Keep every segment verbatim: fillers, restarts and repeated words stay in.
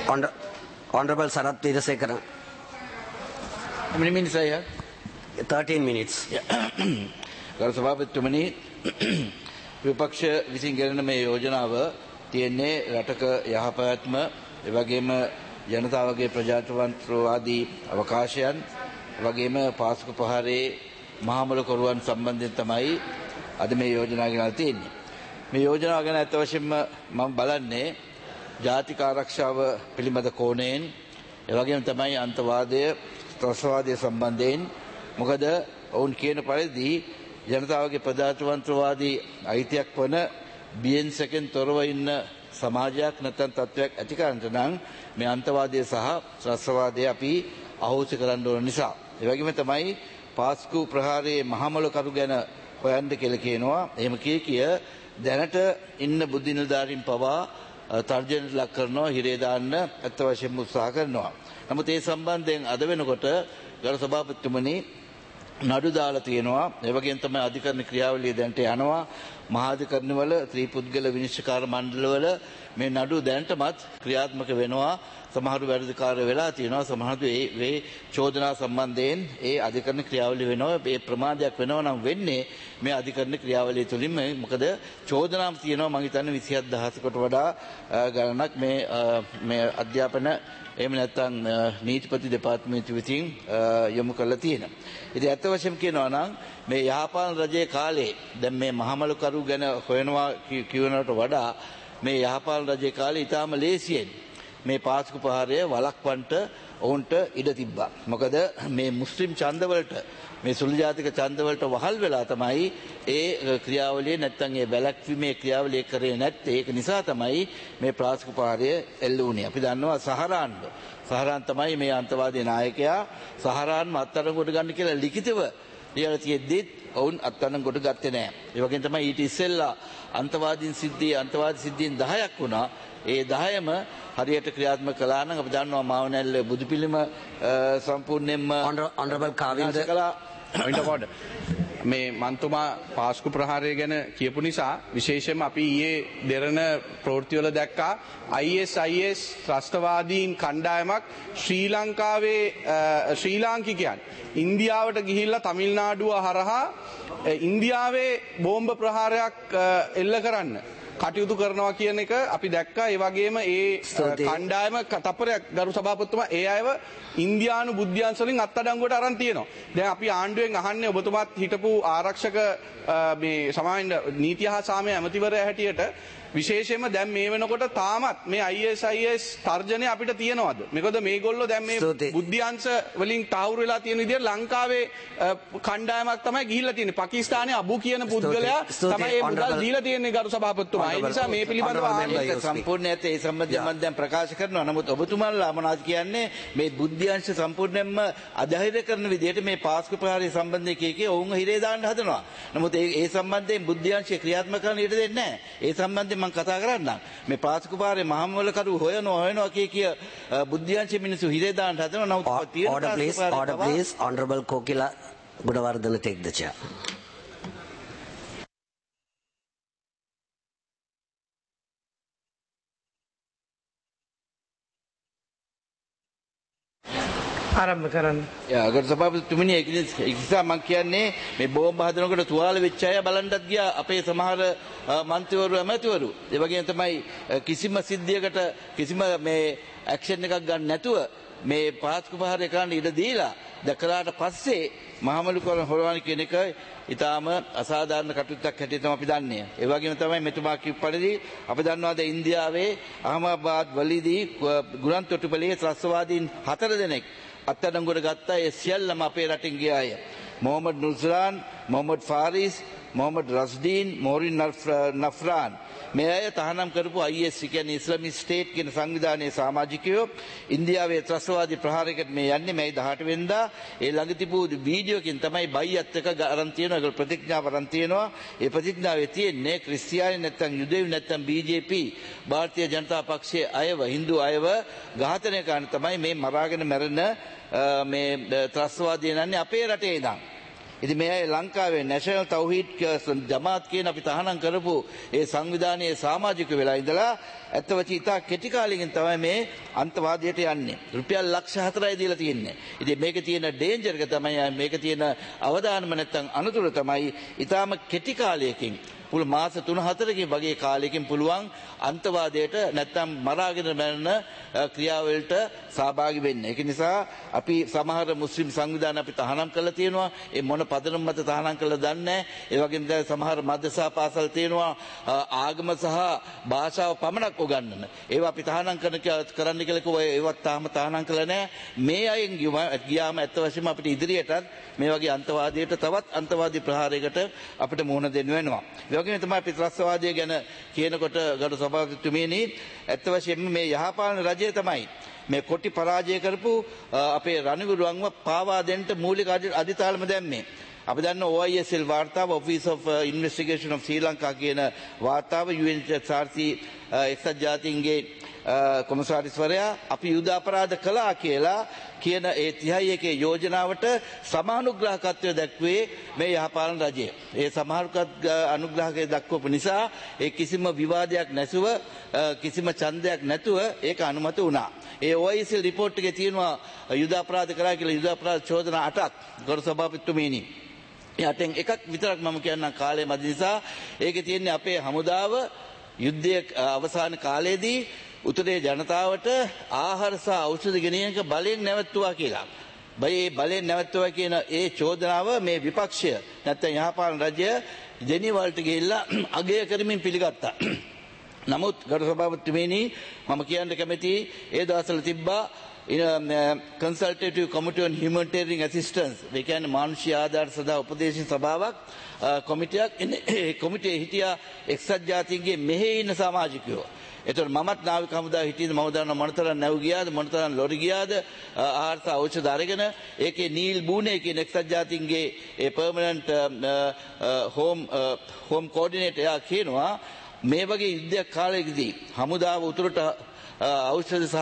Honor, Honorable Sarath Veerasekara. How many minutes I have? thirteen minutes. ගරු සභාපතිතුමනි විපක්ෂ විසින් ගෙනෙන මේ යෝජනාව තියෙන්නේ රටක යහපැවැත්ම ඒ වගේම ජනතාවගේ ප්‍රජාතන්ත්‍රවාදී අවකාශයන් වගේම පාස්කු ප්‍රහාරයේ මහමොලකරුවන් සම්බන්ධයෙන් තමයි අද මේ යෝජනාව ගෙනල්ලා තියෙන්නේ. මේ යෝජනාව ගැන අත් වශයෙන්ම මම බලන්නේ ජාතික ආරක්ෂාව පිළිබඳ කෝණයෙන් ඒ වගේම තමයි අන්තවාදය ත්‍රස්තවාදය සම්බන්ධයෙන් මොකද ඔවුන් කියන පරිදි ජනතාවගේ ප්‍රජාතන්ත්‍රවාදී අයිතියක් වන බියෙන් සැකෙන් තොරව ඉන්න සමාජයක් නැත්නම් තත්වයක් ඇති කරන්නට නම් මේ අන්තවාදය සහ ත්‍රස්තවාදය අපි අහෝසි කරන්න ඕන නිසා. ඒ වගේම තමයි පාස්කු ප්‍රහාරයේ මහමොලකරු ගැන හොයන්න කියලා කියනවා. එහෙම කිය කිය දැනට ඉන්න බුද්ධි නිලධාරීන් පවා තර්ජනයට ලක් කරනවා, හිරේ දාන්න අත් වශයෙන්ම උත්සාහ කරනවා. නමුත් ඒ සම්බන්ධයෙන් අද වෙනකොට ගරු සභාපතිතුමනි නඩු දාලා තියෙනවා. ඒ වගේම තමයි අධිකරණ ක්‍රියාවලිය දැනට යනවා. මහාධිකරණවල ත්‍රිපුද්ගල විනිශ්චයකාර මණ්ඩලවල මේ නඩු දැනටමත් ක්‍රියාත්මක වෙනවා. සමහරු වැඩිකාර වෙලා තියෙනවා. සමහරු ඒ වේ චෝදනා සම්බන්ධයෙන් ඒ අධිකරණ ක්‍රියාවලිය වෙනවා. මේ ප්‍රමාදයක් වෙනවා නම් වෙන්නේ මේ අධිකරණ ක්‍රියාවලිය තුලින්. මොකද චෝදනාම් තියෙනවා මම හිතන්නේ විසිහත් දහසකට වඩා ගණනක් මේ මේ අධ්‍යාපන එහෙම නැත්නම් නීතිපති දෙපාර්තමේන්තුව විසින් යොමු කරලා තියෙනවා. ඉතින් ඇත්ත වශයෙන්ම කියනවා නම් මේ යහපාලන රජයේ කාලේ දැන් මේ මහමලකරු ගැන හොයනවා කියනකට වඩා මේ යහපාලන රජයේ කාලේ ඊටාම ලේසියෙන් මේ පාස්කු ප්‍රහාරය වළක්වන්නට ඔවුන්ට ඉඩ තිබ්බා. මොකද මේ මුස්ලිම් ඡන්දවලට මේ සුළු ජාතික ඡන්දවලට වහල් වෙලා තමයි ඒ ක්‍රියාවලිය නැත්නම් ඒ වැළැක්වීමේ ක්‍රියාවලිය කරේ නැත්තේ. ඒක නිසා තමයි මේ පාස්කු ප්‍රහාරය එල්ල වුණේ. අපි දන්නවා සහරාන් සහරාන් තමයි මේ අන්තවාදී නායකයා. සහරාන්ම අත්අඩංගුවට ගන්න කියලා ලිඛිතව ලියලා තියෙද්දිත් ඔවුන් අත්අඩංගුවට ගත්තේ නැහැ. ඒ වගේම තමයි ඊට ඉස්සෙල්ලා අන්තවාදීන් සිද්ධිය අන්තවාදී සිද්ධීන් දහයක් වුණා. ඒ දහයම හරියට ක්‍රියාත්මක කළා නම් අපි දන්නවා මාවනැල්ල බුදු පිළිම සම්පූර්ණයෙන්ම Honorable Kavinda කළා. මේ මන්තුමා පාස්කු ප්‍රහාරය ගැන කියපු නිසා විශේෂයෙන්ම අපි ඊයේ දෙරණ ප්‍රවෘත්තිවල දැක්කා I S I S ත්‍රස්තවාදීන් කණ්ඩායමක් ශ්‍රී ලංකාවේ ශ්‍රී ලාංකිකයන් ඉන්දියාවට ගිහිල්ලා තමිල්නාඩුව හරහා ඉන්දියාවේ බෝම්බ ප්‍රහාරයක් එල්ල කරන්න කටයුතු කරනවා කියන එක අපි දැක්කා. ඒ වගේම ඒ කණ්ඩායම තප්පරයක් ගරු සභාපතිතුමා ඒ අයව ඉන්දියානු බුද්ධ්‍යංශ වලින් අත්අඩංගුවට අරන් තියෙනවා. දැන් අපි ආණ්ඩුවෙන් අහන්නේ ඔබතුමාත් හිටපු ආරක්ෂක මේ සමාජ නීති හා සාමය ඇමතිවරයා හැටියට විශේෂයෙන්ම දැන් මේ වෙනකොට තාමත් මේ I S I S තර්ජනය අපිට තියෙනවද? මොකද මේගොල්ලෝ දැන් මේ බුද්ධ්‍යංශ වලින් තහවුරු වෙලා තියෙන විදිහට ලංකාවේ කණ්ඩායමක් තමයි ගිහිල්ලා තියෙන්නේ. පාකිස්තානයේ අබු කියන පුද්ගලයා තමයි මේ මුදල් දීලා තියෙන්නේ ගරු සභාපතිතුමා. ඒ නිසා මේ පිළිබඳව සම්පූර්ණ ඇත. ඒ සම්බන්ධයෙන් මම දැන් ප්‍රකාශ කරනවා. නමුත් ඔබතුමාලා මොනවද කියන්නේ මේ බුද්ධ්‍යංශ සම්පූර්ණයෙන්ම අධෛර්ය කරන විදිහට මේ පාස්කු ප්‍රහාරය සම්බන්ධයෙන් කිය කිය ඔවුන් හිරේ දාන්න හදනවා. නමුත් ඒ ඒ සම්බන්ධයෙන් බුද්ධ්‍යංශය ක්‍රියාත්මක කරන්න ඉඩ දෙන්නේ නැහැ. ඒ සම්බන්ධයෙන් මම කතා කරන්නම්. මේ පාස්කු ප්‍රහාරයේ මහමොලකරු හොයනවා හොයනවා කිය කිය බුද්ධ්‍යංශ මිනිස්සු හිරේ දාන්න හදනවා. නමුත් order please, order please. Honorable Kokila Gunawardena take the chair. ආරම්භ කරන්න. ගරු සභාපතිතුමනි ඒක නිසා මම කියන්නේ මේ බෝම්බ හදනකොට තුවාල වෙච්ච අය බලන්නත් ගියා අපේ සමහර මන්ත්‍රීවරු ඇමතිවරු. ඒ වගේම තමයි කිසිම සිද්ධියකට කිසිම මේ ඇක්ෂන් එකක් ගන්න නැතුව මේ පාස්කු ප්‍රහාරය කරන්න ඉඩ දීලා දැකලාට පස්සේ මහමලුකරන් හොරවන කියන එක ඊටාම අසාධාරණ කටයුත්තක් හැටියට තමයි අපි දන්නේ. ඒ වගේම තමයි මෙතුමා කිව් පරිදි අපි දන්නවාද ඉන්දියාවේ අහමදාබාද් වලදී ගුරන්තොටුපළේ ත්‍රස්තවාදීන් හතර දෙනෙක් අත්අඩංගුවට ගත්තා. ඒ සියල්ලම අපේ රටින් ගිය අය. මොහමඩ් නුස්රාන්, මොහමඩ් ෆාරිස්, මොහමඩ් රස්දීන්, මොරින් නෆ්රාන් මේ අය තහනම් කරපු I S කියන්නේ ඉස්ලාමික් ස්ටේට් කියන සංවිධානයේ සමාජිකයෝ ඉන්දියාවේ ත්‍රස්තවාදී ප්‍රහාරයකට මේ යන්නේ මේ දහඅට වෙනිදා. ඒ ළඟ තිබූ වීඩියෝකින් තමයි බයියත් එක අරන් තියෙනවා. ඒක ප්‍රතිඥාව අරන් තියෙනවා. ඒ ප්‍රතිඥාවේ තියෙන්නේ ක්‍රිස්තියානි නැත්නම් යුදෙව් නැත්නම් B J P ಭಾರತೀಯ ජනතා පක්ෂයේ අයව හින්දු අයව ඝාතනය කරන තමයි මේ මරාගෙන මැරෙන මේ ත්‍රස්තවාදීන් යන්නේ අපේ රටේ ඉඳන්. ඉතින් මේ ලංකාවේ නැෂනල් තවහීඩ් ජමාත් කියන අපි තහනම් කරපු ඒ සංවිධානයේ සමාජික වෙලා ඉඳලා ඇත්ත වශයෙන්ම ඉතා කෙටි කාලෙකින් තමයි මේ අන්තවාදයට යන්නේ. රුපියල් ලක්ෂ හතරයි දීලා තියෙන්නේ. ඉතින් මේකේ තියෙන ඩේන්ජර් එක තමයි මේකේ තියෙන අවදානම නැත්තම් අනුතුර තමයි ඉතාම කෙටි කාලයකින් පුළු මාස තුන හතරකින් වගේ කාලයකින් පුළුවන් අන්තවාදයට නැත්තම් මරාගෙන මැරෙන ක්‍රියාවලට සහභාගී වෙන්න. ඒක නිසා අපි සමහර මුස්ලිම් සංවිධාන අපි තහනම් කරලා තියෙනවා. ඒ මොන පදනම මත තහනම් කළා දන්නේ නැහැ. ඒ වගේම දැන් සමහර මද්‍රසා පාසල් තියෙනවා ආගම සහ භාෂාව පමණක් උගන්වන. ඒවා අපි තහනම් කරන කරන්න කියලා කිව්වා. ඒවත් තාම තහනම් කළා නැහැ. මේ අයෙන් ගියාම ඇත්ත වශයෙන්ම අපිට ඉදිරියටත් මේ වගේ අන්තවාදයට තවත් අන්තවාදී ප්‍රහාරයකට අපිට මුහුණ දෙන්න වෙනවා. ඒ වගේම තමයි අපි ත්‍රස්තවාදය ගැන කියනකොට ගරු සභාපතිතුමනි ඇත්ත වශයෙන්ම මේ යහපාලන රජය තමයි මේ කොටි පරාජය කරපු අපේ රණවිරුවන්ව පාවා දෙන්න මූලික අධිතාලම දැම්මේ. අපි දන්න O I S L වාර්තාව Office of Investigation of Sri Lanka කියන වාර්තාව U N H R C එක්සත් ජාතීන්ගේ කොමසාරිස්වරයා අපි යුද අපරාධ කළා කියලා කියන ඒ තිහයි එකේ යෝජනාවට සමානුග්‍රහකත්වය දැක්වේ මේ යහපාලන රජය. ඒ සමානුග්‍රහකත්වය දක්වපු නිසා ඒ කිසිම විවාදයක් නැසුව කිසිම ඡන්දයක් නැතුව ඒක අනුමත වුණා. ඒ O I S L report එකේ තියෙනවා යුද අපරාධ කරා කියලා යුද අපරාධ චෝදනා අටක් ගරු සභාපතිතුමනි. යටෙන් එකක් විතරක් මම කියන්නම් කාලය මදි නිසා ඒකේ තියෙන්නේ අපේ හමුදාව යුද්ධයේ අවසාන කාලයේදී උතුරේ ජනතාවට ආහාර සහ ඖෂධ ගෙනියනක බලයෙන් නැවතුවා කියලා. බයි බලයෙන් නැවතුවා කියන ඒ චෝදනාව මේ විපක්ෂය නැත්නම් යහපාලන රජය ජෙනීවාට ගිහිල්ලා අගය කරමින් පිළිගත්තා. නමුත් ගරු සභාපතිතුමනි මම කියන්න කැමති ඒ දවස්වල තිබ්බා Consultative Committee on Humanitarian Assistance ඒ කියන්නේ මානුෂීය ආධාර සඳහා උපදේශන සභාවක් කොමිටියක් ඒ කොමිටියේ හිටියා එක්සත් ජාතීන්ගේ මෙහි ඉන්න සමාජිකයෝ. එතකොට මමත් නාවික හමුදාවේ හිටියද මම දන්නා මොනතරම් නැව් ගියාද මොනතරම් ලොරි ගියාද ආහාර සහ ඖෂධ අරගෙන ඒකේ නීල් බූනේ කියන එක්සත් ජාතීන්ගේ ඒ පර්මනන්ට් හෝම් හෝම් කෝඩිනේටර් එයා කියනවා මේ වගේ යුද්ධයක් කාලයකදී හමුදාව උතුරට ඖෂධ සහ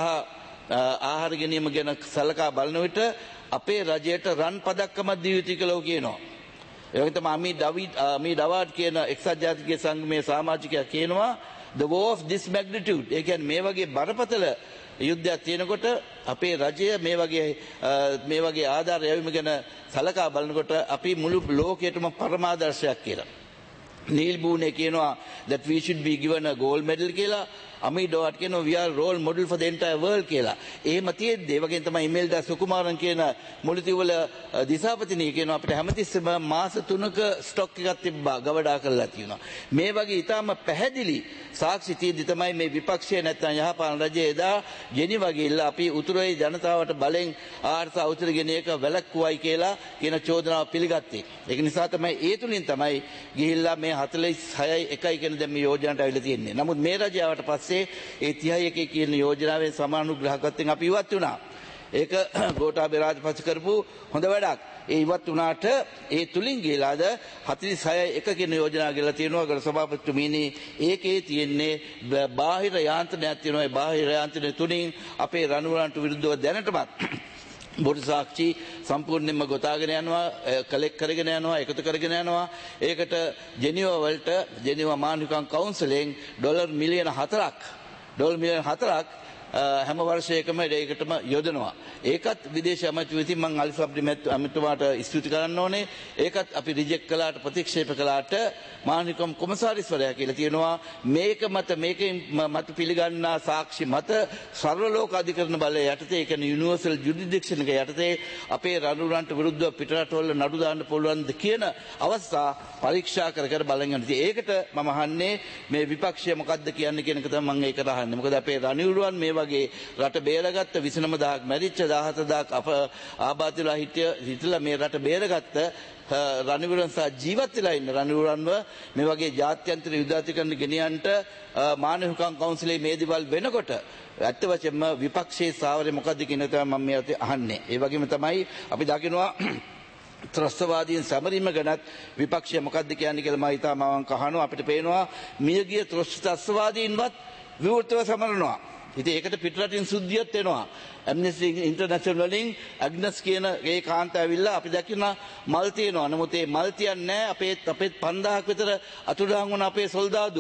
ආහාර ගැනීම ගැන සලකා බලන විට අපේ රජයට රන් පදක්කමක් දී යුතුයි කියලා කියනවා. ඒ වගේම තමයි අමි ඩවිඩ් අමි ඩවාඩ් කියන එක්සත් ජාතික සංගමයේ සමාජිකයා කියනවා the war of this magnitude ඒ කියන්නේ මේ වගේ බරපතල යුද්ධයක් තියෙනකොට අපේ රජය මේ වගේ මේ වගේ ආධාර යැවීම ගැන සලකා බලනකොට අපි මුළු ලෝකයටම පරමාදර්ශයක් කියලා. නීල් බූනේ කියනවා that we should be given a gold medal කියලා. අමි ඩෝට් කියනවා we are role model for the entire world කියලා. එහෙම තියෙද්දි ඒ වගේම තමයි ඉමෙල්ඩා සුකුමාරන් කියන මුලිතිවල දිසාපතිනී කියනවා අපිට හැමතිස්සෙම මාස තුනක ස්ටොක් එකක් තිබ්බා ගවඩා කරලා තියෙනවා. මේ වගේ ඊටාම පැහැදිලි සාක්ෂි තියෙද්දි තමයි මේ විපක්ෂය නැත්නම් යහපාලන රජය එදා ජෙනීවා ගිහිල්ලා අපි උතුරේ ජනතාවට බලෙන් ආර්ථ ඖෂධ ගෙන එක වැළැක්වුවයි කියලා කියන චෝදනාව පිළිගත්තේ. ඒක නිසා තමයි ඒ තුලින් තමයි ගිහිල්ලා මේ හතළිස් හයයි එකයි කියන දැන් මේ යෝජනාවට අවිලා තියෙන්නේ. නමුත් මේ රජය ආවට පස්සේ ඒ තිහයි එකේ කියන යෝජනාවෙන් සමානුග්‍රහකත්වයෙන් අපි ඉවත් වුණා. ඒක ගෝඨාභය රාජපක්ෂ කරපු හොඳ වැඩක්. ඒ ඉවත් වුණාට ඒ තුලින් ගිහලාද හතළිස් හයයි එක කියන යෝජනාව ගෙනලා තියෙනවා ගරු සභාපතිතුමනි. ඒකේ තියෙන්නේ බාහිර යාන්ත්‍රණයක් තියෙනවා. ඒ බාහිර යාන්ත්‍රණය තුලින් අපේ රණවලන්ට විරුද්ධව දැනටමත් බොරු සාක්ෂි සම්පූර්ණයෙන්ම ගොතාගෙන යනවා කලෙක්ට් කරගෙන යනවා එකතු කරගෙන යනවා. ඒකට ජෙනීවා වලට ජෙනීවා මානවිකම් කවුන්සිලෙන් ඩොලර් මිලියන හතරක් ඩොලර් මිලියන හතරක් හැම වර්ෂයකම ඒකටම යොදනවා. ඒකත් විදේශ අමාත්‍ය විසින් මම අලි සබ්රි අමතුමාට ස්තුති කරන්න ඕනේ. ඒකත් අපි රිජෙක්ට් කළාට ප්‍රතික්ෂේප කළාට මානවිකම් කොමසාරිස්වරයා කියලා තියෙනවා මේක මත මේකෙන් මත පිළිගන්නා සාක්ෂි මත සර්ව ලෝක අධිකරණ බලය යටතේ ඒ කියන්නේ යුනිවර්සල් ජුරිඩික්ෂන් එක යටතේ අපේ රණුරන්ට විරුද්ධව පිටරටවල නඩු දාන්න පුළුවන්ද කියන අවස්ථා පරීක්ෂා කර කර බලන් යනවා. ඒකට මම අහන්නේ මේ විපක්ෂය මොකද්ද කියන්නේ කියන එක තමයි මම ඒකට අහන්නේ. මොකද අපේ රණුරුවන් මේ වගේ රට බේරගත්ත විසිනම දහයක් මැරිච්ච දහහතර දහයක් අප ආබාධිතලා හිටිය හිටලා මේ රට බේරගත්ත රණවිරුවන් සහ ජීවත් වෙලා ඉන්න රණවිරුවන්ව මේ වගේ ජාත්‍යන්තර යුද්ධාධිකරණ ගෙනියන්නට මානවිකම් කවුන්සිලේ මේ දේවල් වෙනකොට ඇත්ත වශයෙන්ම විපක්ෂයේ සාවරය මොකද්ද කියන එක තමයි මම මේ අහන්නේ. ඒ වගේම තමයි අපි දකිනවා ත්‍රස්තවාදීන් සමරීම ගැනත් විපක්ෂය මොකද්ද කියන්නේ කියලා මම හිතා මම කහනවා. අපිට පේනවා මියගිය ත්‍රස්තවාදීන්වත් විවෘතව සමරනවා. ඉතින් ඒකට පිටරටින් සුද්ධියක් එනවා. ඇම්නස්ටි ඉන්ටර්නැෂනල් වලින් ඇග්නස් කියන ඒ කාන්ත ඇවිල්ලා අපි දකින මල් තියෙනවා. නමුත් ඒ මල් තියන්නේ නැහැ. අපේ අපේ පන්දාහක් විතර අතුරුදහන් වුණ අපේ සොල්දාදුවෝ.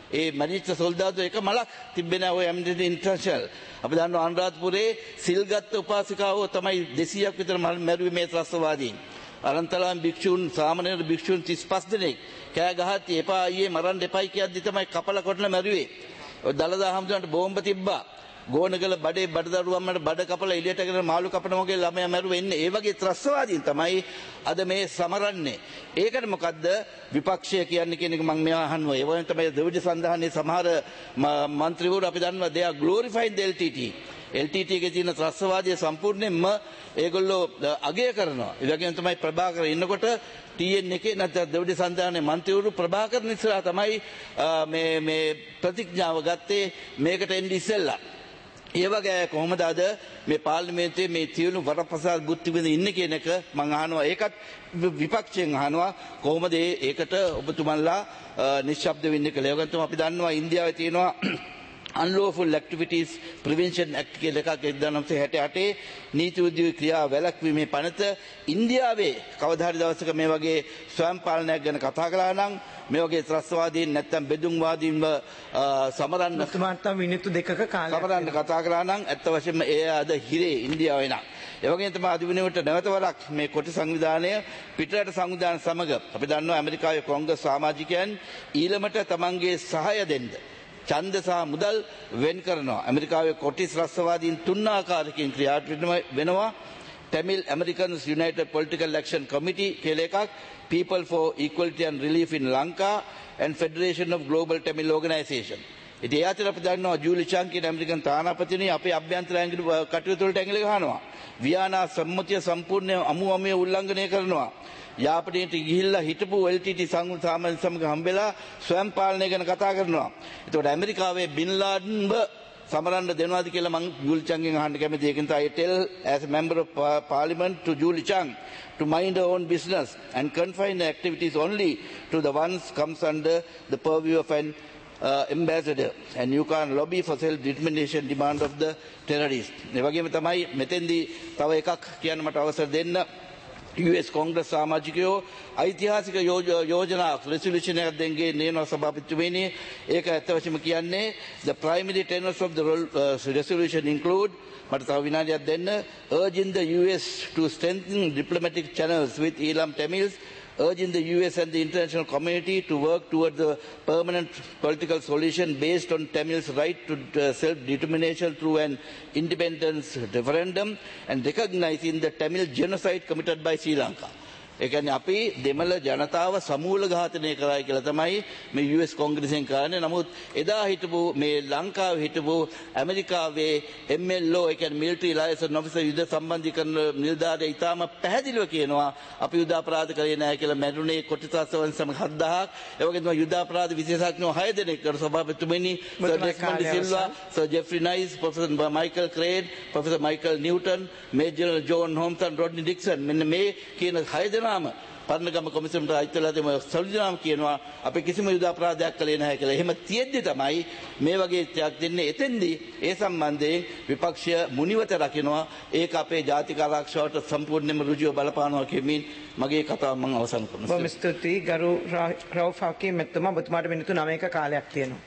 ඒ මැරිච්ච සොල්දාදු එක මලක් තිබෙන ඔය ඇම්නස්ටි ඉන්ටර්නැෂනල් අපි දන්නවා අනුරාධපුරේ සිල්ගත් උපාසිකාවෝ තමයි දෙසීයක් විතර මැරුවේ මේ ත්‍රස්තවාදීන්. අරන්තලාම් භික්ෂූන් සාමණේර භික්ෂූන් තිස් පහ දෙනෙක් කෑ ගහත් එපා අයියේ මරන්න එපයි කියද්දි තමයි කපල කොටලා මැරුවේ. ඔය දලදා හම්දුන්ට බෝම්බ තිබ්බා. ගෝනගල බඩේ බඩදරුවම්මට බඩ කපලා එළියට ගෙන මාළු කපන වගේ ළමයා මැරුවේ ඉන්නේ. ඒ වගේ ත්‍රස්තවාදීන් තමයි අද මේ සමරන්නේ. ඒකට මොකද්ද විපක්ෂය කියන්නේ කියන එක මම මෙයා අහනවා. ඒ වගේම තමයි දෙවිඩ සඳහන්නේ සමහර മന്ത്രിවරු අපි දන්නවා they are glorifying the L T T. L T T එකේ තියෙන ත්‍රස්තවාදය සම්පූර්ණයෙන්ම ඒගොල්ලෝ අගය කරනවා. ඒ වගේම තමයි ප්‍රභාකර ඉන්නකොට T N එකේ නැත්නම් දෙවිඩ සඳහන්නේ മന്ത്രിවරු ප්‍රභාකර නිසලා තමයි මේ මේ ප්‍රතිඥාව ගත්තේ මේකට එන්නේ ඉස්සෙල්ලා. ඒ වගේ කොහොමද අද මේ පාර්ලිමේන්තුවේ මේ තියුණු වරප්‍රසාද බුද්ධි විඳ ඉන්නේ කියන එක මම අහනවා. ඒකත් විපක්ෂයෙන් අහනවා කොහොමද ඒකට ඔබතුමන්ලා නිශ්ශබ්ද වෙන්නේ කියලා. ඒකත් අපි දන්නවා ඉන්දියාවේ තියෙනවා Unlawful Activities Prevention Act කියලා එකක් එක්දානම්සිය හැටඅටේ නීති උද්‍යෝග ක්‍රියා වැළැක්වීමේ පනත ඉන්දියාවේ කවදා හරි දවසක මේ වගේ ස්වයං පාලනයක් ගැන කතා කළා නම් මේ වගේ ත්‍රස්තවාදීන් නැත්තම් බෙදුම්වාදීන්ව සමරන්න තුමාට මිනිත්තු දෙකක කාලයක් සමරන්න කතා කළා නම් ඇත්ත වශයෙන්ම ඒ අද හිරේ ඉන්දියාවේ නම් ඒ වගේම තමයි අද වෙනකොට නැවත වරක් මේ කොටි සංවිධානය පිටරට සංවිධාන සමග අපි දන්නවා ඇමරිකාවේ කොංග්‍රස් සමාජිකයන් ඊළමට තමන්ගේ සහාය දෙන්න ඡන්ද සහ මුදල් වෙන් කරනවා. ඇමරිකාවේ කොටි ත්‍රස්තවාදීන් තුන් ආකාරයකින් ක්‍රියාත්මක වෙනවා. Tamil Americans United Political Action Committee කියලා එකක්, People for Equality and Relief in Lanka and Federation of Global Tamil Organization. ඉතින් ඒ අතර අපි දන්නවා ජූලි චං කියන ඇමරිකන් තානාපතිනි අපේ අභ්‍යන්තර ඇඟිලි කටයුතු වලට ඇඟිලි ගහනවා. වියනා සම්මතිය සම්පූර්ණ අමු අමේ උල්ලංඝනය කරනවා. යාපනයට ගිහිල්ලා හිටපු L T T සංගුණ සාමාන්‍ය සමග හම්බෙලා ස්වයං පාලනය ගැන කතා කරනවා. ඒතකොට ඇමරිකාවේ බින් ලාඩන්ව සමරන්න දෙනවාද කියලා මම ජූලි චංගෙන් අහන්න කැමතියි. ඒකෙන් තමයි I tell as a member of parliament to Julie Chang to mind her own business and confine the activities only to the ones comes under the purview of an uh, ambassador, and you can lobby for self determination demand of the terrorists. ඒ වගේම තමයි මෙතෙන්දී තව එකක් කියන්න මට අවසර දෙන්න. U S Congress සමාජිකයෝ ඓතිහාසික යෝජනාවක් resolution එකක් දෙන්ගේ නේනවා සභාපතිතුමනි. ඒක ඇත්ත වශයෙන්ම කියන්නේ the primary tenets of the uh, resolution include මට තව විනාඩියක් දෙන්න urging the U S to strengthen diplomatic channels with Elam Tamils, urging the U S and the international community to work towards the permanent political solution based on Tamils' right to uh, self-determination through an independence referendum and recognizing the Tamil genocide committed by Sri Lanka. ඒ කියන්නේ අපි දෙමළ ජනතාව සමූල ඝාතනය කරයි කියලා තමයි මේ U S කොංග්‍රසයෙන් කරන්නේ. නමුත් එදා හිටපු මේ ලංකාවේ හිටපු ඇමරිකාවේ M L O ඒ කියන්නේ military liaison officer යුද සම්බන්ධීකරණ නිලධාරියා ඉතාම පැහැදිලිව කියනවා අපි යුද අපරාධ කරේ නැහැ කියලා. මැරුණේ කොටිතාසවන් සමග හත්දහයක්. ඒ වගේම තමයි යුද අපරාධ විශේෂඥයෝ හය දෙනෙක් කර සභාපතිතුමනි sir Desmond Silva, sir Geoffrey Nice, professor Michael Crane, professor Michael Newton, major John හෝම්සන්, රොඩ්නි ඩික්සන් මෙන්න මේ කියන හය දෙනා පරණගම කොමිසමට අයිතිලා දෙම සල්ජිනාම කියනවා අපි කිසිම යුද අපරාධයක් කළේ නැහැ කියලා. එහෙම තියෙද්දි තමයි මේ වගේ ත්‍යාග දෙන්නේ. එතෙන්දී ඒ සම්බන්ධයෙන් විපක්ෂය මුනිවත රකින්නවා. ඒක අපේ ජාතික ආරක්ෂාවට සම්පූර්ණයෙන්ම ඍජුව බලපානවා කියමින් මගේ කතාව මම අවසන් කරනවා. බොහොම ස්තුතියි ගරු රවුෆ් හකීම් මෙතුමා. ඔබතුමාට මිනිත්තු නවයක කාලයක් තියෙනවා.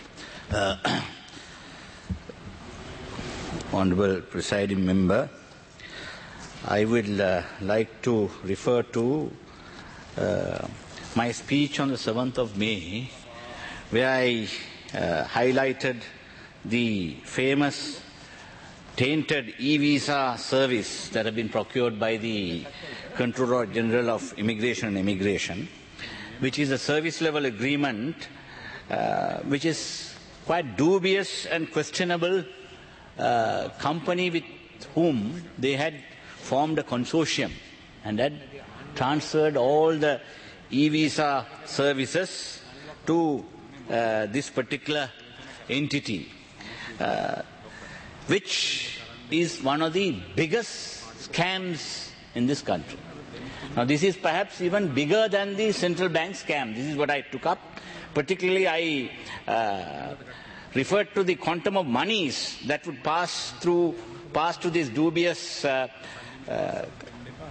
Honorable presiding member, I would uh, like to refer to uh, my speech on the seventh of May, where I uh, highlighted the famous tainted e-visa service that have been procured by the Controller General of Immigration and Immigration, which is a service level agreement uh, which is quite dubious and questionable uh, company with whom they had formed a consortium and had transferred all the e-visa services to uh, this particular entity, uh, which is one of the biggest scams in this country. Now this is perhaps even bigger than the central bank scam. This is what I took up. Particularly I uh, referred to the quantum of monies that would pass through pass to this dubious uh, Uh,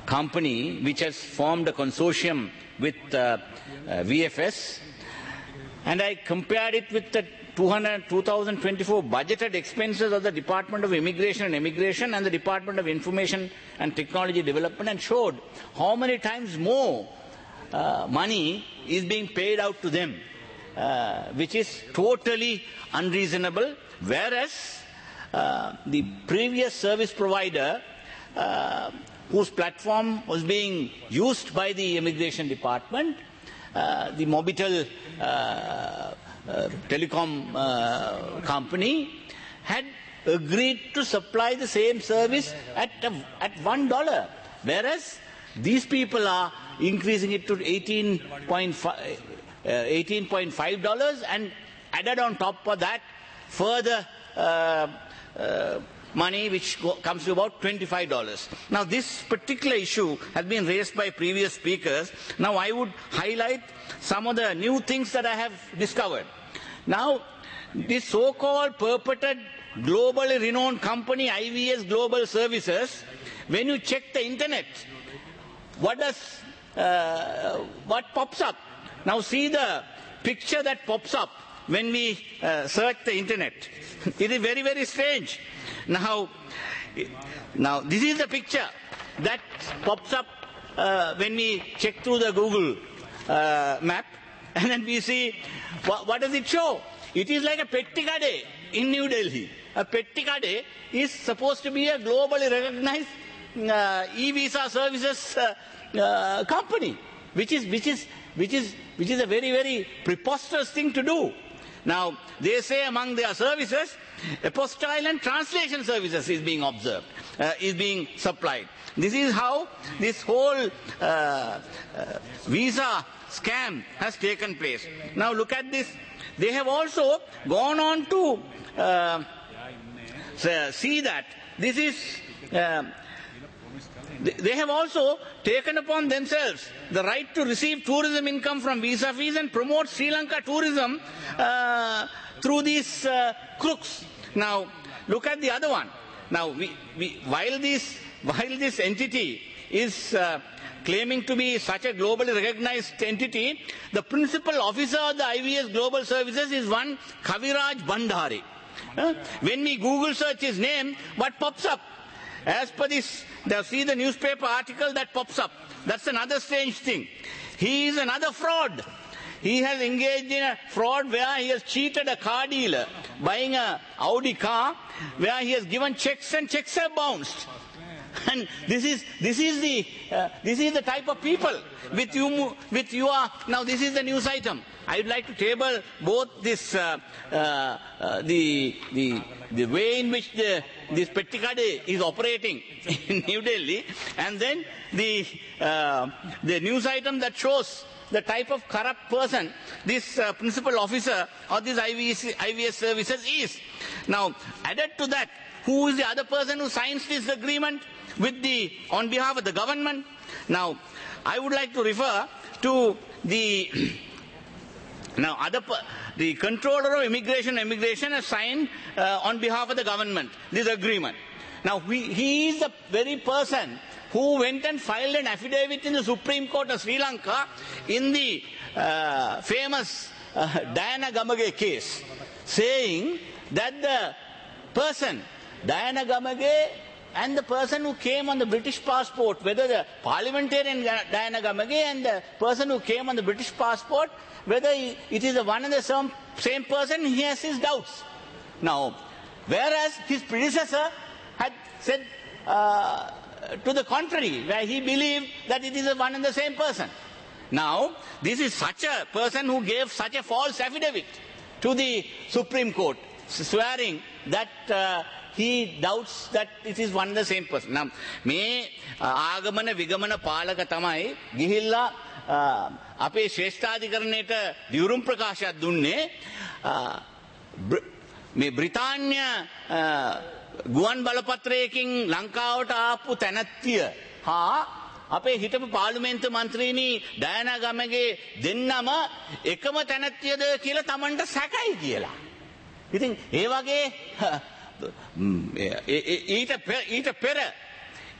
company which has formed a consortium with uh, uh, V F S, and I compared it with the two thousand twenty-four budgeted expenses of the Department of Immigration and Immigration and the Department of Information and Technology Development, and showed how many times more uh, money is being paid out to them, uh, which is totally unreasonable, whereas uh, the previous service provider uh, whose platform was being used by the Immigration Department, uh, the Mobitel uh, Uh, telecom uh, company, had agreed to supply the same service at uh, at one dollar, whereas these people are increasing it to eighteen point five dollars, and added on top of that further uh, uh, money, which go, comes to about twenty-five dollars. Now, this particular issue has been raised by previous speakers. Now, I would highlight some of the new things that I have discovered. Now, this so-called purported globally renowned company, I V S Global Services, when you check the internet, what does, uh, what pops up? Now, see the picture that pops up when we uh, search the internet. It is very, very strange. Now, now this is the picture that pops up uh, when we check through the Google uh, map, and then we see, what, what does it show? It is like a pettikade in New Delhi. A pettikade is supposed to be a globally recognized uh, e-visa services uh, uh, company, which is, which is, which is, which is a very, very preposterous thing to do. Now, they say among their services, apostille and translation services is being observed, uh, is being supplied. This is how this whole uh, uh, visa scam has taken place. Now, look at this. They have also gone on to uh, see that this is, uh, they have also taken upon themselves the right to receive tourism income from visa fees and promote Sri Lanka tourism uh, through these uh, crooks. Now, look at the other one. Now, we, we, while, this, while this entity is uh, claiming to be such a globally recognized entity, the principal officer of the I V S Global Services is one Kaviraj Bandhari. Uh, when we Google search his name, what pops up? As per this, they'll see the newspaper article that pops up. That's another strange thing. He is another fraud. He has engaged in a fraud where he has cheated a car dealer buying a Audi car, where he has given checks and checks have bounced. And this is this is the uh, this is the type of people with you with you are now. This is the news item. I would like to table both this uh, uh, uh, the the the way in which the this pettikade is operating in New Delhi, and then the uh, the news item that shows the type of corrupt person this uh, principal officer of this I V S, I V S services is. Now, added to that, who is the other person who signs this agreement with the, on behalf of the government? Now, I would like to refer to the, now, other, the controller of immigration and immigration has signed uh, on behalf of the government this agreement. Now, we, he is the very person who went and filed an affidavit in the Supreme Court of Sri Lanka in the uh, famous uh, Diana Gamage case, saying that the person, Diana Gamage, and the person who came on the British passport, whether the parliamentarian Diana Gamage and the person who came on the British passport, whether he, it is the one and the same, same person, he has his doubts. Now, whereas his predecessor had said uh, to the contrary, where he believed that it is the one and the same person. Now, this is such a person who gave such a false affidavit to the Supreme Court, swearing that uh, he doubts that it is one and the same person. Now, me ආගමන විගමන පාලක තමයි ගිහිල්ලා අපේ ශ්‍රේෂ්ඨාධිකරණයට දියුරුම් ප්‍රකාශයක් දුන්නේ මේ බ්‍රිතාන්‍ය ගුවන් බලපත්‍රයකින් ලංකාවට ආපු තැනැත්තිය හා අපේ හිටපු පාර්ලිමේන්තු මන්ත්‍රීනි ඩයනා ගමගේ දෙන්නම එකම තැනැත්තියද කියලා Tamanට සැකයි කියලා. ඉතින් ඒ වගේ ඊට ඊට පෙර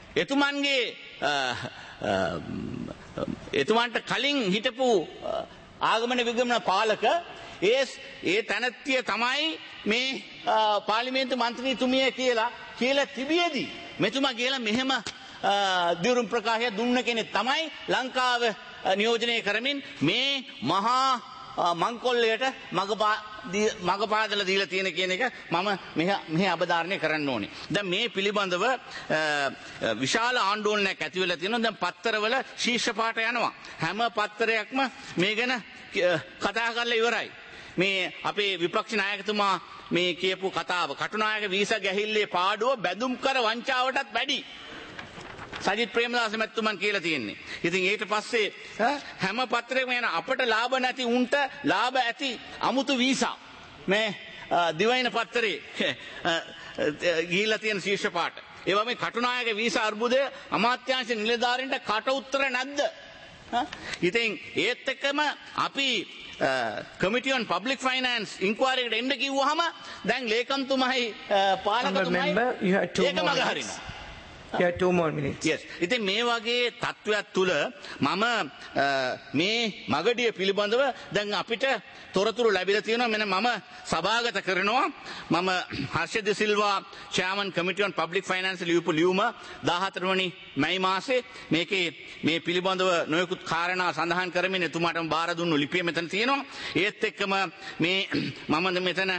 එතුමන්ගේ එතුමන්ට කලින් හිටපු ආගමන විගමන පාලක ඒ ඒ තැනැත්තිය තමයි මේ පාර්ලිමේන්තු මන්ත්‍රීතුමිය කියලා කියලා තිබියදී මෙතුමා කියලා මෙහෙම දියුරුම් ප්‍රකාශය දුන්න කෙනෙක් තමයි ලංකාව නියෝජනය කරමින් මේ මහා මංකොල්ලයට මගපාදලා දීලා තියෙන කියන එක මම මෙහි අවධාරණය කරන්න ඕනේ. දැන් මේ පිළිබඳව විශාල ආందోලනයක් ඇති වෙලා තියෙනවා. දැන් පත්තරවල ශීර්ෂ පාට යනවා. හැම පත්තරයක්ම මේ ගැන කතා කරලා ඉවරයි. මේ අපේ විපක්ෂ නායකතුමා මේ කියපු කතාව කටුනායක වීසා ගැහිල්ලේ පාඩුව බැඳුම් කර වංචාවටත් වැඩි. සජිත් ප්‍රේමදාස මැතිතුමන් කියලා තියෙන්නේ. ඉතින් ඊට පස්සේ හැම පත්‍රයකම යන අපට ලාභ නැති උන්ට ලාභ ඇති අමුතු වීසා මේ දිවයින පත්‍රේ ගිහිල්ලා තියෙන ශීර්ෂ පාට. ඒ වගේම කටුනායක වීසා අර්බුදය අමාත්‍යාංශ නිලධාරීන්ට කට උත්තර නැද්ද? ඉතින් ඒත් එක්කම අපි Committee on Public Finance inquiry එකට එන්න කිව්වහම දැන් ලේකම්තුමයි පාලකතුමයි ඒක මගහරිනවා. You have two more minutes. Yes. ඉතින් මේ වගේ තත්ත්වයක් තුල මම මේ මගඩිය පිළිබඳව දැන් අපිට තොරතුරු ලැබිලා තියෙනවා. මෙන්න මම සභාගත කරනවා. මම හර්ෂ ද Silva chairman Committee on Public Finance ලියපු ලියුම දාහතර වෙනි මැයි මාසේ මේකේ මේ පිළිබඳව නොයෙකුත් කාරණා සඳහන් කරමින් එතුමාටම බාර දුන්නු ලිපිය මෙතන තියෙනවා. ඒත් එක්කම මේ මම මෙතන